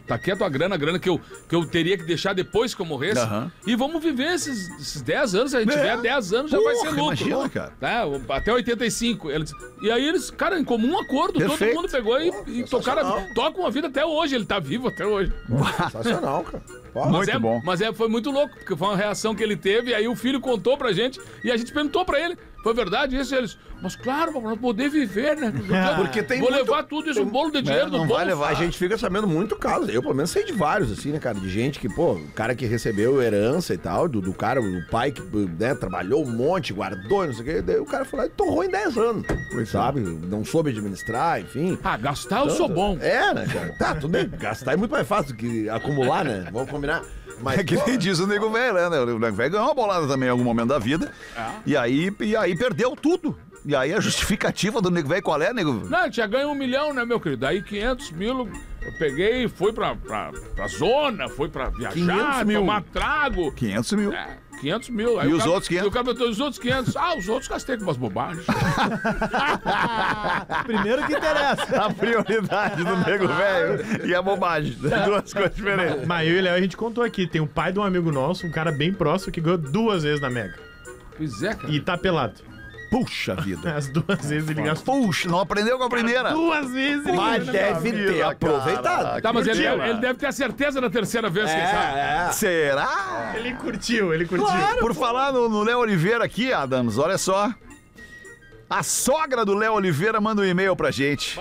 tá aqui a tua grana, a grana que eu teria que deixar depois que eu morresse. E vamos viver esses 10 anos. Se a gente tiver 10 anos, já vai ser lucro. Imagina, cara. Tá? Até 85. E aí eles, cara, em comum acordo, todo mundo pegou e tocam a vida até hoje. Ele tá vivo até hoje. Sensacional, cara. Muito bom. Mas foi muito louco, porque foi uma reação que ele teve, e aí o filho contou pra gente, e a gente perguntou pra ele, foi verdade isso? E eles, mas claro, pra poder viver, né? Porque tem Vou muito- levar tudo isso, um bolo de dinheiro do não bolso. vai levar. A gente fica sabendo muito casos. Eu, pelo menos, sei de vários, assim, né, cara? De gente que, pô, o cara que recebeu herança e tal, do cara, o pai que, né, trabalhou um monte, guardou, não sei o quê. Daí o cara foi lá e torrou em 10 anos. Sabe? Não soube administrar, enfim. Ah, gastar eu sou bom. É, né, cara? Tá, tudo bem. Gastar é muito mais fácil do que acumular, né? Vamos combinar. Mas, É que pô, nem diz o nego velho, né? O nego velho ganhou uma bolada também em algum momento da vida. E aí perdeu tudo. E aí a justificativa do nego velho qual é, nego? Não, tinha ganho 1 milhão, né, meu querido? Aí 500 mil, eu peguei, fui pra zona, fui pra viajar, 500 mil. tomar trago. 500 mil. 500 mil. Aí E o os cara- outros 500? E o cara botou os outros 500. Ah, os outros gastei com umas bobagens. Primeiro que interessa. A prioridade do nego velho e a bobagem. Duas coisas diferentes. Mas eu e o Léo, a gente contou aqui, tem um pai de um amigo nosso, um cara bem próximo, que ganhou 2 vezes na Mega. Pois é, cara. E tá pelado. Puxa vida. As 2 vezes ele gastou. Puxa, não aprendeu com a primeira. 2 vezes ele Mas ganhou na deve Mega. ter aproveitado. Tá, mas ele Curtiu, deve ter a certeza da terceira vez, quem sabe? Será? Ele curtiu, ele curtiu. Por falar no Léo Oliveira aqui, Adams, olha só. A sogra do Léo Oliveira manda um e-mail pra gente.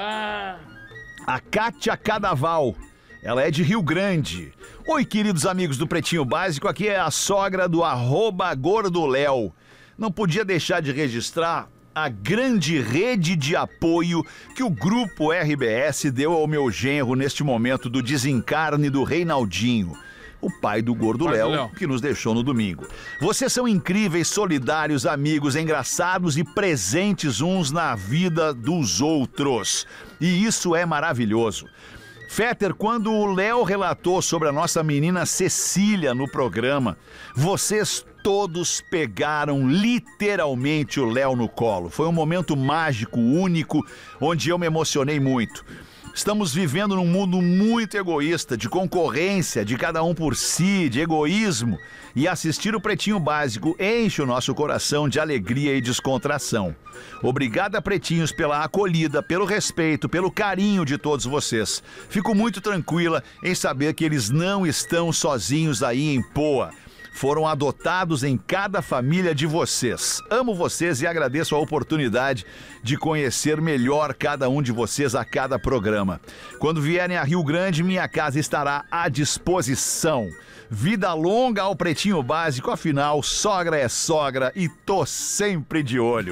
A Kátia Cadaval. Ela é de Rio Grande. Oi, queridos amigos do Pretinho Básico, aqui é a sogra do @gordoléo. Não podia deixar de registrar a grande rede de apoio que o Grupo RBS deu ao meu genro neste momento do desencarne do Reinaldinho, o pai do Gordo Pai do Léo, Léo. que nos deixou no domingo. Vocês são incríveis, solidários, amigos, engraçados e presentes uns na vida dos outros. E isso é maravilhoso. Fetter, quando o Léo relatou sobre a nossa menina Cecília no programa, vocês todos pegaram literalmente o Léo no colo. Foi um momento mágico, único, onde eu me emocionei muito. Estamos vivendo num mundo muito egoísta, de concorrência, de cada um por si, de egoísmo. E assistir o Pretinho Básico enche o nosso coração de alegria e descontração. Obrigada, pretinhos, pela acolhida, pelo respeito, pelo carinho de todos vocês. Fico muito tranquila em saber que eles não estão sozinhos aí em Poa. Foram adotados em cada família de vocês. Amo vocês e agradeço a oportunidade de conhecer melhor cada um de vocês a cada programa. Quando vierem a Rio Grande, minha casa estará à disposição. Vida longa ao Pretinho Básico, afinal, sogra é sogra e tô sempre de olho.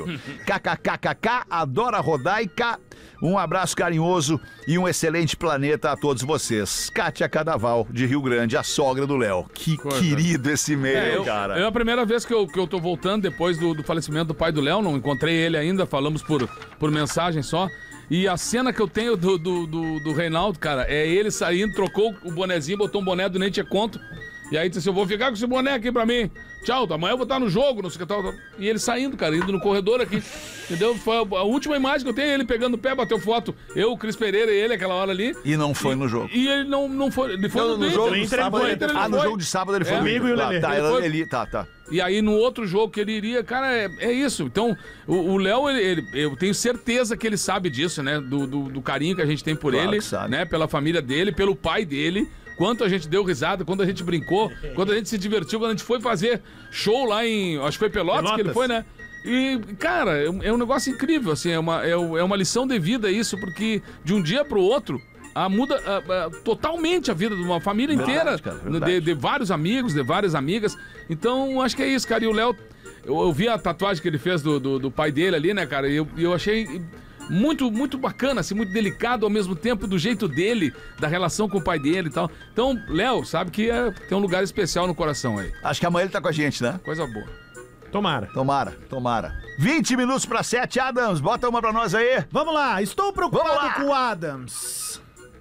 KKKKK, adora Rodaica. Um abraço carinhoso e um excelente planeta a todos vocês. Kátia Cadaval, de Rio Grande, a sogra do Léo. Que querido esse e-mail, cara. É a primeira vez que eu tô voltando depois do falecimento do pai do Léo. Não encontrei ele ainda, falamos por mensagem só. E a cena que eu tenho do Reinaldo, cara, é ele saindo, trocou o bonezinho, botou um boné do Nem Te Conto. E aí disse assim, eu vou ficar com esse boné aqui pra mim. Tchau, amanhã eu vou estar no jogo, não sei o que tal. E ele saindo, cara, indo no corredor aqui. Entendeu? Foi a última imagem que eu tenho, ele pegando o pé, bateu foto. Eu, o Cris Pereira e ele, aquela hora ali. E não foi no jogo. E ele não foi. Ele foi No no jogo Inter. do sábado, No Inter ele Ah, no foi. jogo de sábado ele foi É, no comigo e o Lelê. Tá, tá. E aí, no outro jogo que ele iria, cara, é isso. Então, o Léo, eu tenho certeza que ele sabe disso, né? Do carinho que a gente tem por Claro ele, que sabe. né? Pela família dele, pelo pai dele. Quanto a gente deu risada, quanto a gente brincou, quanto a gente se divertiu, quando a gente foi fazer show lá em... Acho que foi Pelotas que ele foi, né? E, cara, é um negócio incrível, assim, é uma lição de vida isso, porque de um dia pro outro... muda totalmente a vida de uma família inteira, cara, verdade. de vários amigos, de várias amigas. Então, acho que é isso, cara. E o Léo, eu vi a tatuagem que ele fez do pai dele ali, né, cara? E eu achei muito, muito bacana, assim, muito delicado ao mesmo tempo, do jeito dele, da relação com o pai dele e tal. Então, Léo, sabe que tem um lugar especial no coração aí. Acho que amanhã ele tá com a gente, né? Coisa boa. Tomara. Tomara. 20 minutos para 7, Adams, bota uma pra nós aí. Vamos lá, estou Vamos lá. preocupado com o Adams.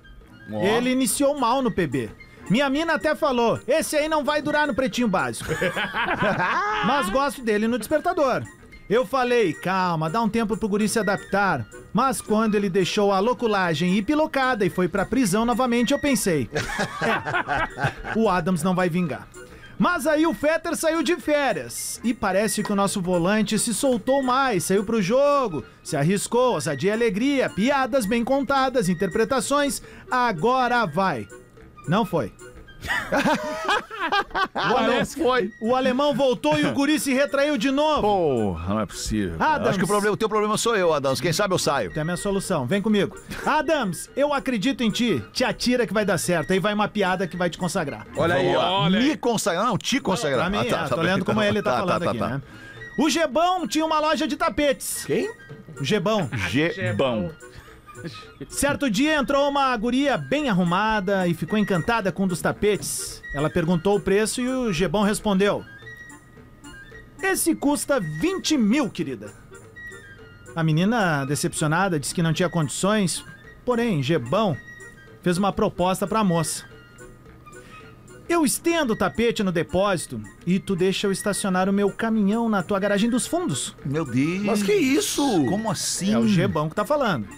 Ele iniciou mal no PB. Minha mina até falou, esse aí não vai durar no Pretinho Básico. Mas gosto dele no Despertador. Eu falei, calma, dá um tempo pro guri se adaptar. Mas quando ele deixou a loculagem ir pilocada e foi pra prisão novamente, eu pensei, o Adams não vai vingar. Mas aí o Fetter saiu de férias e parece que o nosso volante se soltou mais, saiu pro jogo, se arriscou, ousadia e alegria, piadas bem contadas, interpretações, agora vai. Não foi. O alemão voltou e o guri se retraiu de novo. Porra, não é possível. Adams. Acho que o teu problema sou eu, Adams. Quem sabe eu saio. Tem a minha solução, vem comigo. Adams, eu acredito em ti. Te atira que vai dar certo. Aí vai uma piada que vai te consagrar. Olha aí, ó. Me consagrar, não, te consagrar. Pra mim, tô lendo como ele tá falando aqui, né? O Gebão tinha uma loja de tapetes. Quem? O Gebão. Gebão. Certo dia entrou uma guria bem arrumada e ficou encantada com um dos tapetes. Ela perguntou o preço e o Gebão respondeu: esse custa 20 mil, querida. A menina, decepcionada, disse que não tinha condições, porém, Gebão fez uma proposta pra moça. Eu estendo o tapete no depósito e tu deixa eu estacionar o meu caminhão na tua garagem dos fundos. Meu Deus. Mas que isso? Como assim? É o Gebão que tá falando.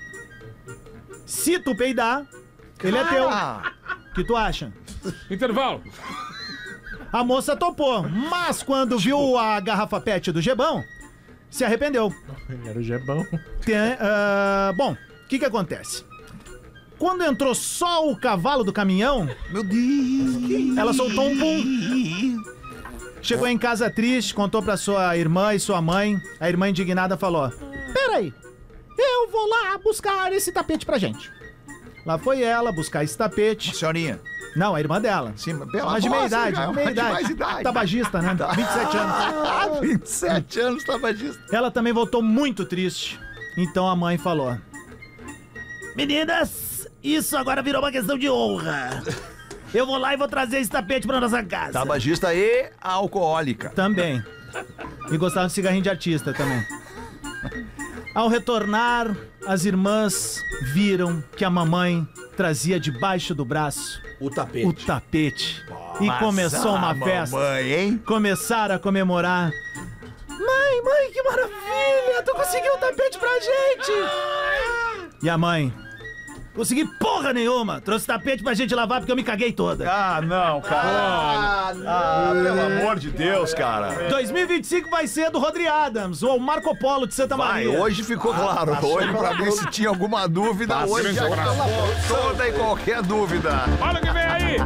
Se tu peidar, ele é teu. O que tu acha? Intervalo. A moça topou, mas quando viu a garrafa PET do Gebão, se arrependeu. Era o Gebão. Bom, o que acontece? Quando entrou só o cavalo do caminhão, Meu Deus. ela soltou um pum. Chegou em casa triste, contou pra sua irmã e sua mãe. A irmã indignada falou: peraí, eu vou lá buscar esse tapete pra gente. Lá foi ela buscar esse tapete. Senhorinha. Não, a irmã dela. Sim, pela Mas de meia idade, meia idade. Tabagista, né? 27 anos. 27 anos tabagista. Ela também voltou muito triste. Então a mãe falou: meninas, isso agora virou uma questão de honra. Eu vou lá e vou trazer esse tapete pra nossa casa. Tabagista e alcoólica. Também. E gostava de cigarrinho de artista também. Ao retornar, as irmãs viram que a mamãe trazia debaixo do braço O tapete. o tapete. E começou uma festa. Mamãe, hein? Começaram a comemorar. Mãe, que maravilha! Tu conseguiu um tapete pra gente! E a mãe: consegui porra nenhuma! Trouxe tapete pra gente lavar porque eu me caguei toda. Ah, não, cara. Pelo amor de Deus, cara. 2025 vai ser do Rodri Adams, ou Marco Polo de Santa Vai, Maria. hoje ficou claro. Hoje, pra mim, se tinha alguma dúvida, hoje já acabou toda e qualquer dúvida. Olha o que vem aí.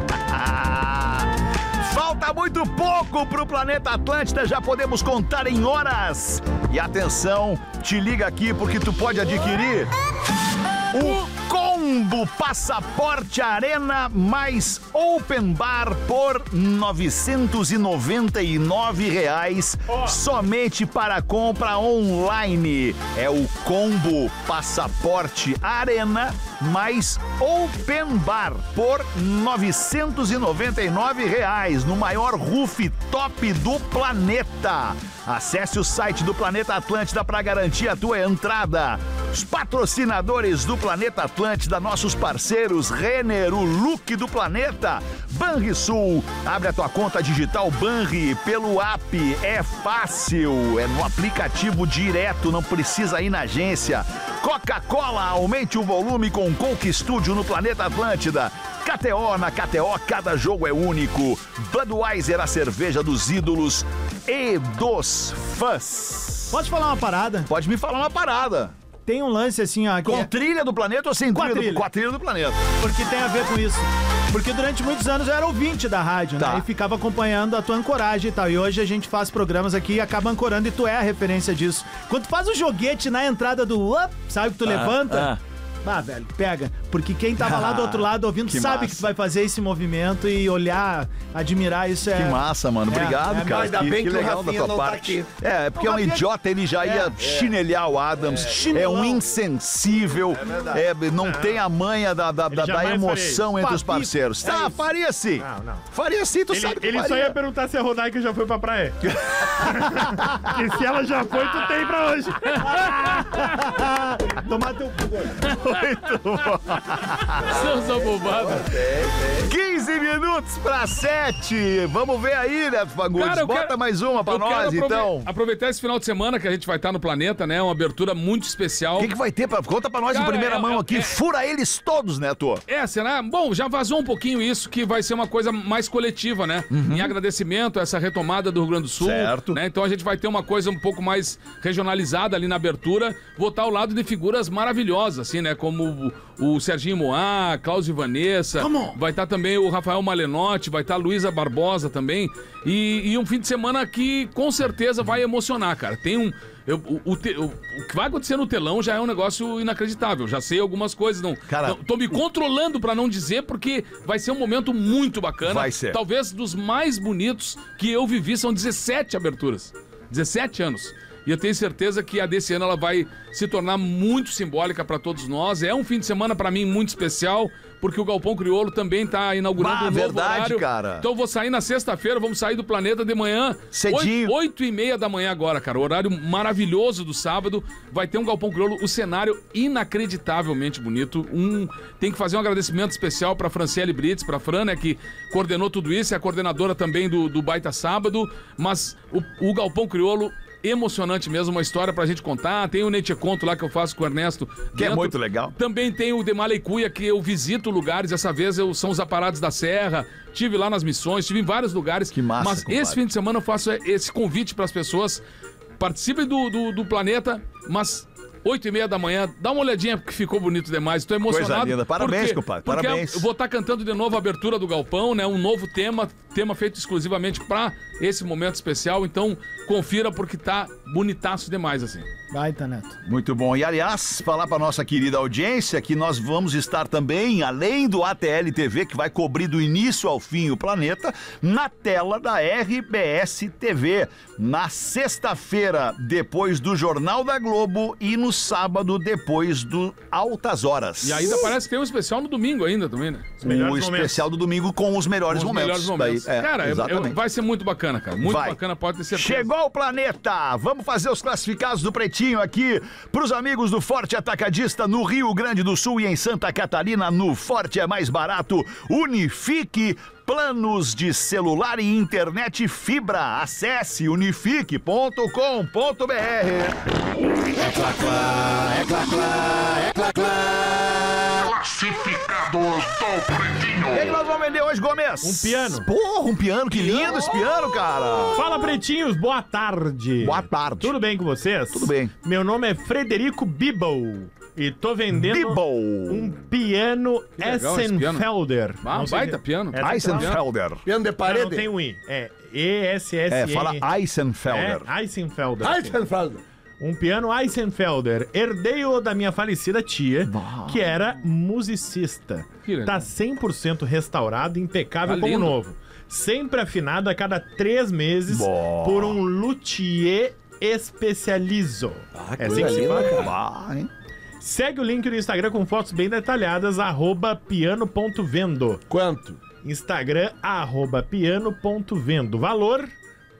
Falta muito pouco pro Planeta Atlântida, já podemos contar em horas. E atenção, te liga aqui porque tu pode adquirir o Combo Passaporte Arena mais Open Bar por R$ 999 somente para compra online. É o Combo Passaporte Arena mais Open Bar por R$ 999 no maior rooftop do planeta. Acesse o site do Planeta Atlântida para garantir a tua entrada. Os patrocinadores do Planeta Atlântida, nossos parceiros, Renner, o look do planeta, Banrisul. Abre a tua conta digital Banri pelo app, é fácil, é no aplicativo direto, não precisa ir na agência. Coca-Cola, aumente o volume com Coke Studio no Planeta Atlântida. KTO, na KTO cada jogo é único. Budweiser, a cerveja dos ídolos e dos fãs. Pode falar uma parada? Pode me falar uma parada. Tem um lance assim, ó. Com trilha do planeta ou sem Com a trilha? trilha. Com a trilha do planeta. Porque tem a ver com isso. Porque durante muitos anos eu era ouvinte da rádio, Tá. né? E ficava acompanhando a tua ancoragem e tal. E hoje a gente faz programas aqui e acaba ancorando e tu é a referência disso. Quando tu faz o joguete na entrada do up, sabe que tu levanta? Ah, velho, pega. Porque quem tava lá do outro lado ouvindo Que sabe massa. que tu vai fazer esse movimento e olhar, admirar, isso é... Que massa, mano. Obrigado, cara. Ainda bem que o legal da Rafinha tua não tá parte. aqui. É, porque O é um Rafinha- idiota, ele já ia chinelhar o Adams. É um insensível. Não tem a manha da jamais emoção faria entre os parceiros. Tá, faria sim. Não. Faria sim, tu sabe que Ele só faria. ia perguntar se a Rodaica já foi pra praia. E se ela já foi, tu tem pra hoje. Tomar teu cu, Muito bom. Seus abobados. 15 minutos para 7. Vamos ver aí, Neto Fagundes. Cara, Bota mais uma para nós, então. Aproveitar esse final de semana que a gente vai estar no Planeta, né? Uma abertura muito especial. O que vai ter? Conta pra nós em Cara, primeira mão aqui. Fura eles todos, Neto. Será? Bom, já vazou um pouquinho isso, que vai ser uma coisa mais coletiva, né? Em agradecimento a essa retomada do Rio Grande do Sul. Certo. Né? Então a gente vai ter uma coisa um pouco mais regionalizada ali na abertura. Vou estar ao lado de figuras maravilhosas, assim, né? Como o Serginho Moá, Cláudio e Vanessa. Vai estar também o Rafael Malenotti, vai estar a Luísa Barbosa também. E um fim de semana que com certeza vai emocionar, cara. Tem um... O que vai acontecer no telão já é um negócio inacreditável. Já sei algumas coisas. Tô me controlando pra não dizer, porque vai ser um momento muito bacana. Vai ser. Talvez dos mais bonitos que eu vivi. São 17 aberturas. 17 anos. E eu tenho certeza que a desse ano ela vai se tornar muito simbólica pra todos nós. É um fim de semana pra mim muito especial, porque o Galpão Crioulo também tá inaugurando um novo verdade, horário. cara. Então eu vou sair na sexta-feira, vamos sair do Planeta de manhã. Cedinho. 8h30 da manhã agora, cara. O horário maravilhoso do sábado. Vai ter um Galpão Crioulo, o cenário inacreditavelmente bonito. Tem que fazer um agradecimento especial pra Franciele Brits, pra Fran, né, que coordenou tudo isso. É a coordenadora também do Baita Sábado. Mas o Galpão Crioulo... emocionante mesmo, uma história pra gente contar. Tem o Neite Conto lá que eu faço com o Ernesto. Que é muito legal. Também tem o Demalecuia, que eu visito lugares. Dessa vez são os Aparados da Serra. Tive lá nas Missões, tive em vários lugares. Que massa, Mas compadre. esse fim de semana eu faço esse convite pras pessoas. Participem do Planeta, mas 8h30 da manhã, dá uma olhadinha porque ficou bonito demais. Estou emocionado. Coisa linda. Parabéns, compadre. Porque Parabéns. eu vou estar cantando de novo a abertura do Galpão, né? Um novo tema feito exclusivamente para esse momento especial. Então, confira porque tá bonitaço demais, assim. Baita, Neto. Muito bom. E, aliás, falar para nossa querida audiência que nós vamos estar também, além do ATL TV, que vai cobrir do início ao fim o Planeta, na tela da RBS TV. Na sexta-feira, depois do Jornal da Globo, e no sábado, depois do Altas Horas. E ainda parece que tem um especial no domingo ainda também, né? O especial do domingo com os melhores momentos. Daí, cara, exatamente. vai ser muito bacana, cara. Muito Vai. bacana, pode ter certeza. Chegou o Planeta! Vamos fazer os classificados do Pretinho aqui pros amigos do Forte Atacadista no Rio Grande do Sul e em Santa Catarina. No Forte é mais barato. Unifique planos de celular e internet fibra. Acesse unifique.com.br. Classificados do Pretinho. E aí nós vamos vender hoje, Gomes? Um piano. Porra, um piano. Que lindo esse piano, cara. Fala, pretinhos, boa tarde. Boa tarde. Tudo bem com vocês? Tudo bem. Meu nome é Frederico Bibel e tô vendendo Bibel. um piano legal esse piano. Essenfelder. Ah, Não sei baita se- piano. É, Eisenfelder. Piano de Não, parede. não tem um I. É ESSE. É, fala Eisenfelder. É, Eisenfelder. Eisenfelder. Um piano Eisenfelder, herdeiro da minha falecida tia, que era musicista. Que legal. Tá 100% restaurado, impecável Tá como lindo. novo. Sempre afinado a cada 3 meses Boa. por um luthier especializo. É assim que se coisa fala, linda, cara. Bah, hein? Segue o link no Instagram com fotos bem detalhadas, @piano.vendo. Quanto? Instagram, @piano.vendo. Valor,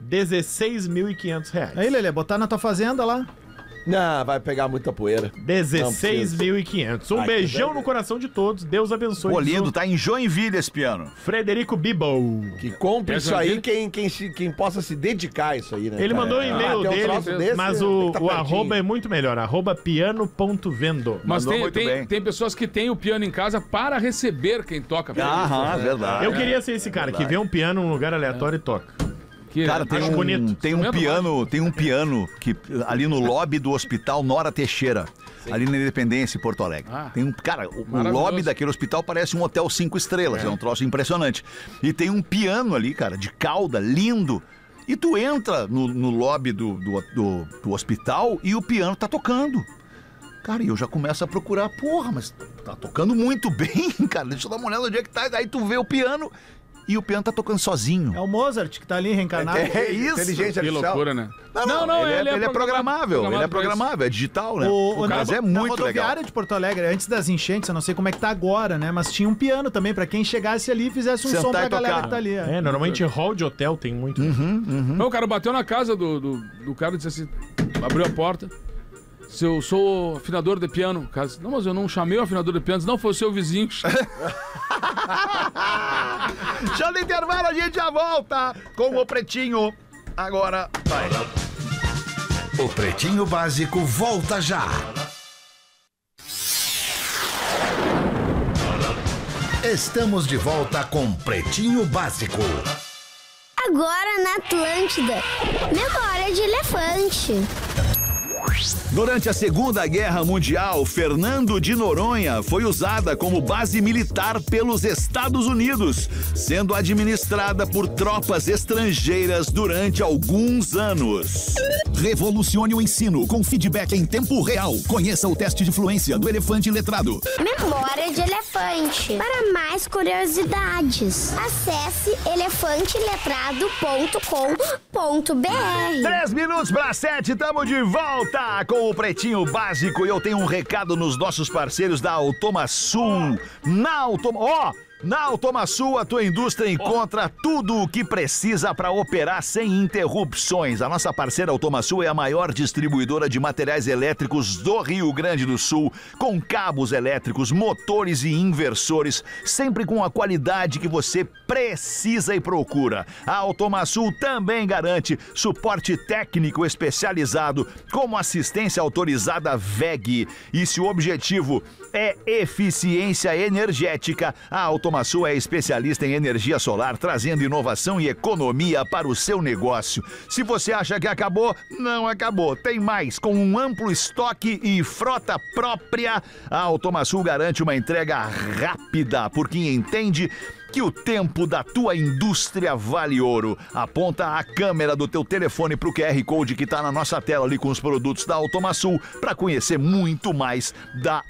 R$16.500. Aí, Lelê, botar na tua fazenda lá. Não, vai pegar muita poeira. 16.500. Um Ai, beijão que no coração de todos. Deus abençoe. Pô, lindo. Tá em Joinville esse piano. Frederico Bibel. Que compre Essa isso aí aqui? quem possa se dedicar a isso aí, né? Ele cara? mandou um e-mail tem um dele, troço desse, mas tem o, que tá o pertinho. arroba é muito melhor. @piano.vendo. Mas Mandou muito bem. tem pessoas que têm o piano em casa para receber quem toca. Aham, verdade. Eu queria ser esse cara que vê um piano num lugar aleatório e toca. Que Cara, tem Acho bonito. tem um piano que ali no lobby do Hospital Nora Teixeira, ali na Independência, em Porto Alegre. Ah. Tem cara, o Maravilhoso. lobby daquele hospital parece um hotel 5 estrelas, é um troço impressionante. E tem um piano ali, cara, de cauda, lindo. E tu entra no lobby do hospital e o piano tá tocando. Cara, e eu já começo a procurar, porra, mas tá tocando muito bem, cara, deixa eu dar uma olhada onde é que tá. Aí tu vê o piano e o piano tá tocando sozinho. É o Mozart que tá ali reencarnado. É isso. Inteligência Que artificial. loucura, né? Ele é programável. Ele é pra programável, é digital, né? Mas é na muito rodoviária legal. de Porto Alegre, antes das enchentes, eu não sei como é que tá agora, né? Mas tinha um piano também, pra quem chegasse ali e fizesse um Sentar som pra e galera tocar. que tá ali. É, normalmente hall de hotel tem muito. Não, o cara bateu na casa do cara e disse assim, abriu a porta. Se eu sou afinador de piano. O cara disse, não, mas eu não chamei o afinador de piano. Não, foi o seu vizinho. Show do intervalo, a gente já volta com o Pretinho. Agora vai. O Pretinho Básico volta já. Estamos de volta com Pretinho Básico. Agora na Atlântida, memória de elefante. Durante a Segunda Guerra Mundial, Fernando de Noronha foi usada como base militar pelos Estados Unidos, sendo administrada por tropas estrangeiras durante alguns anos. Revolucione o ensino com feedback em tempo real. Conheça o teste de fluência do Elefante Letrado. Memória de elefante. Para mais curiosidades, acesse elefanteletrado.com.br. 3 minutos para 7, estamos de volta com o Pretinho Básico e eu tenho um recado nos nossos parceiros da Automaçul. Na Automaçul, a tua indústria encontra tudo o que precisa para operar sem interrupções. A nossa parceira Automaçul é a maior distribuidora de materiais elétricos do Rio Grande do Sul, com cabos elétricos, motores e inversores, sempre com a qualidade que você precisa e procura. A Automaçul também garante suporte técnico especializado, como assistência autorizada VEG. E se o objetivo é eficiência energética, a Automaçul é especialista em energia solar, trazendo inovação e economia para o seu negócio. Se você acha que acabou, não acabou. Tem mais. Com um amplo estoque e frota própria, a Automaçul garante uma entrega rápida, porque entende que o tempo da tua indústria vale ouro. Aponta a câmera do teu telefone pro QR Code que tá na nossa tela ali com os produtos da Automaçul para conhecer muito mais da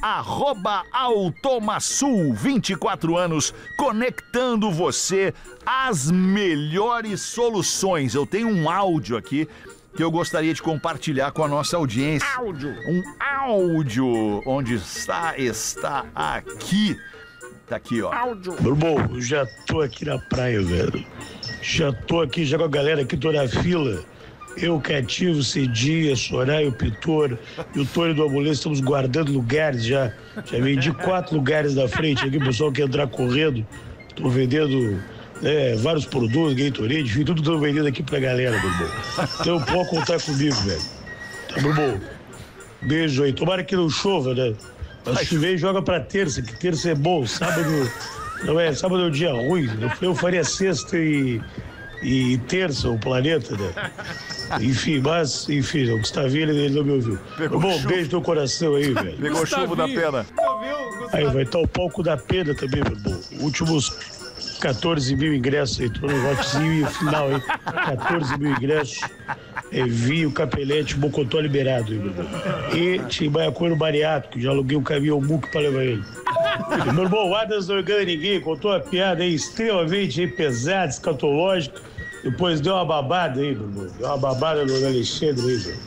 @Automaçul. 24 anos conectando você às melhores soluções. Eu tenho um áudio aqui que eu gostaria de compartilhar com a nossa audiência. Um áudio. Onde está? Está aqui. Tá aqui, ó. Meu irmão, eu já tô aqui na praia, velho. Já tô aqui, já com a galera aqui, tô na fila. Eu, Cativo, Cedinha, Soraya, o Pitor e o Tony do Ambulância, estamos guardando lugares já. Já vendi 4 lugares na frente aqui, o pessoal quer entrar correndo. Tô vendendo vários produtos, Gatorade, enfim, tudo tô vendendo aqui pra galera, meu irmão. Então pode contar comigo, velho. Tá, meu irmão? Beijo aí. Tomara que não chova, né? Mas chover joga pra terça, que terça é bom. Sábado não é, sábado é um dia ruim. Eu faria sexta e terça o planeta, né? Enfim, o Gustavinho, ele não me ouviu. Bom, beijo no coração aí, velho. Pegou o chumbo da pena. Aí vai estar o palco da pena também, meu irmão. Últimos 14 mil ingressos aí, tô no lotezinho final aí. 14 mil ingressos. Vinho, capelete, Mocotó liberado, meu irmão. E Timbaiacoa no bariátrico, já aluguei um caminhão muque pra levar ele. E, meu irmão, o Adams não engana ninguém, contou uma piada aí extremamente pesada, escatológica. Depois deu uma babada aí, meu irmão. Deu uma babada no Alexandre aí, velho.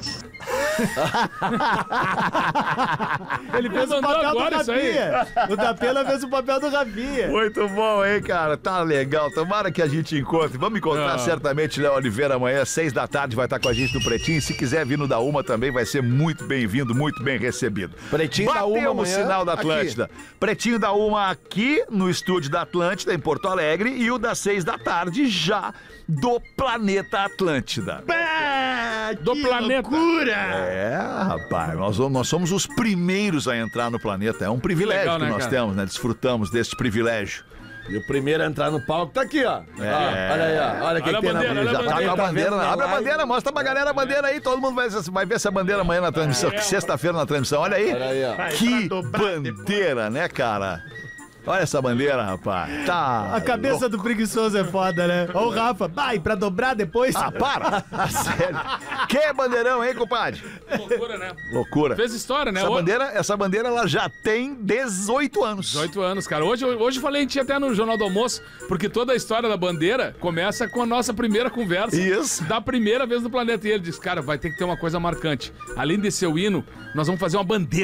Ele fez o papel do Rafinha. O Tapela fez o papel do Rafinha. Muito bom, hein, cara? Tá legal. Tomara que a gente encontre. Vamos encontrar certamente Léo Oliveira amanhã, 6 da tarde, vai estar com a gente no Pretinho. Se quiser vir no da Uma também, vai ser muito bem-vindo, muito bem recebido. Pretinho da Uma Bateu o amanhã, sinal da Atlântida. aqui. Pretinho da Uma aqui no estúdio da Atlântida, em Porto Alegre, e o das 6 da tarde já do Planeta Atlântida. Do planeta. É, rapaz, nós somos os primeiros a entrar no planeta. É um privilégio legal, que né, nós cara? temos, né? Desfrutamos deste privilégio. E o primeiro a entrar no palco tá aqui, ó. Olha aí, ó. Olha quem Olha a tem bandeira, na olha a Já tá com a bandeira, vendo né? na Abre a live. bandeira, mostra pra galera a bandeira aí. Todo mundo vai ver essa bandeira amanhã na transmissão, sexta-feira na transmissão. Olha aí. Olha aí, ó. Que bandeira, né, cara? Olha essa bandeira, rapaz. Tá. A cabeça do preguiçoso é foda, né? Ó o Rafa. Vai, pra dobrar depois. Ah, para! Sério. Que bandeirão, hein, compadre? Loucura, né? Loucura. Fez história, né? Essa bandeira, ela já tem 18 anos. 18 anos, cara. Hoje eu falei, a gente ia até no Jornal do Almoço, porque toda a história da bandeira começa com a nossa primeira conversa. Isso. Da primeira vez no planeta. E ele disse, cara, vai ter que ter uma coisa marcante. Além de ser o hino, nós vamos fazer uma bandeira.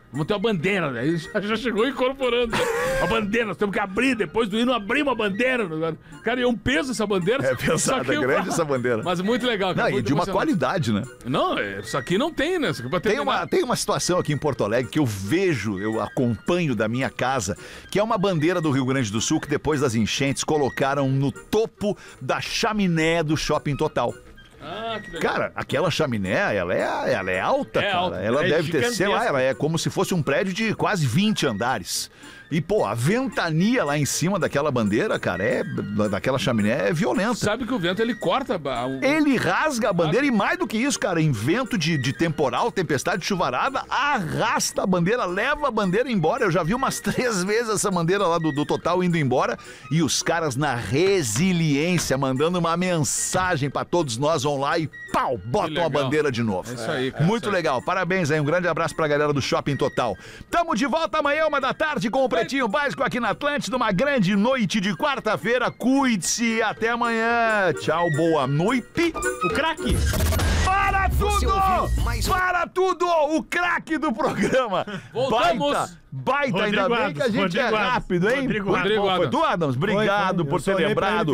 Vamos ter uma bandeira, né? Ele já chegou incorporando a bandeira. Nós temos que abrir, depois do hino, abrir uma bandeira. Cara, e é um peso essa bandeira. É pesada, é grande essa bandeira. Mas muito legal, cara. Não, e de uma qualidade, né? Não, isso aqui não tem, né? Isso aqui tem uma situação aqui em Porto Alegre que eu vejo, eu acompanho da minha casa, que é uma bandeira do Rio Grande do Sul que depois das enchentes colocaram no topo da chaminé do Shopping Total. Ah, que legal. Cara, aquela chaminé, ela é alta, cara. Alta. Ela deve ter, sei lá, ela é como se fosse um prédio de quase 20 andares. E, pô, a ventania lá em cima daquela bandeira, cara, daquela chaminé é violenta. Sabe que o vento, ele corta... Ele rasga a bandeira e mais do que isso, cara, em vento de temporal, tempestade, chuvarada, arrasta a bandeira, leva a bandeira embora. Eu já vi umas 3 vezes essa bandeira lá do Total indo embora e os caras na resiliência, mandando uma mensagem pra todos nós, vão lá e pau, botam a bandeira de novo. É isso aí, cara. Muito legal, parabéns aí, um grande abraço pra galera do Shopping Total. Tamo de volta amanhã, 1h da tarde, com o Pretinho Básico aqui na Atlântida, uma grande noite de quarta-feira. Cuide-se, até amanhã. Tchau, boa noite. O craque. Para tudo! Para tudo! O craque do programa. Voltamos. Baita, ainda bem que a gente é rápido, hein? Rodrigo Foi tu, Adams? Obrigado por ter lembrado.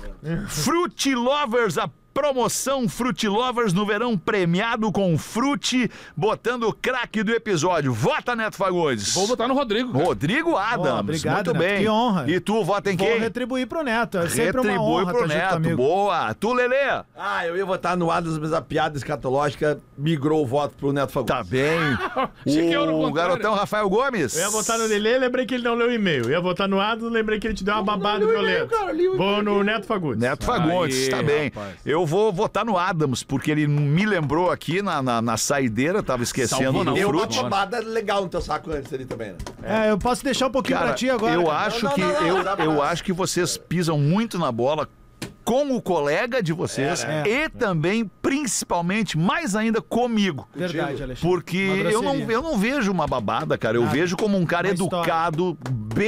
Fruit Lovers, a promoção Fruit Lovers no verão premiado com Fruit, botando o craque do episódio. Vota, Neto Fagundes. Vou votar no Rodrigo. Cara. Rodrigo Adams. Obrigado, muito Neto, bem. Que honra. E tu, vota em quem? Vou retribuir pro Neto. É sempre uma honra pro estar junto Neto. comigo. Boa. Tu, Lelê? Eu ia votar no Adams, mas a piada escatológica migrou o voto pro Neto Fagundes. Tá bem. O garotão Rafael Gomes. Eu ia votar no Lelê, lembrei que ele não leu o e-mail. Eu ia votar no Adams, lembrei que ele te deu uma babada violenta. Vou no Neto Fagundes. Neto Fagundes, Aí, tá bem. rapaz. Eu vou votar no Adams, porque ele me lembrou aqui na saideira, tava esquecendo do Deu uma Fruit. babada legal no teu saco antes ali também, né? Eu posso deixar um pouquinho Cara, pra ti agora. eu cara. acho que eu acho que vocês pisam muito na bola com o colega de vocês e também, principalmente, mais ainda comigo. Verdade, Alexandre. Porque Uma eu grosseria. não vejo uma babada, cara. Eu vejo como um cara educado,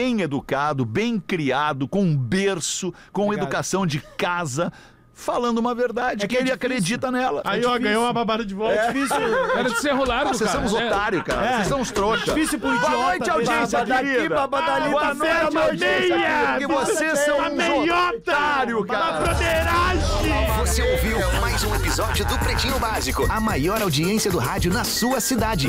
bem criado, com um berço, com Obrigado. educação de casa, falando uma verdade, que ele acredita nela. Aí, ó, ganhou uma babada de volta. É difícil. Era de Cerro Largo, Vocês são cara. uns otários, cara. Vocês são uns trouxas. Difícil pro Boa idiota. noite, audiência querida. babada ali, Boa noite, audiência querida. Porque vocês são uns otários, cara. Você ouviu mais um episódio do Pretinho Básico, a maior audiência do rádio na sua cidade.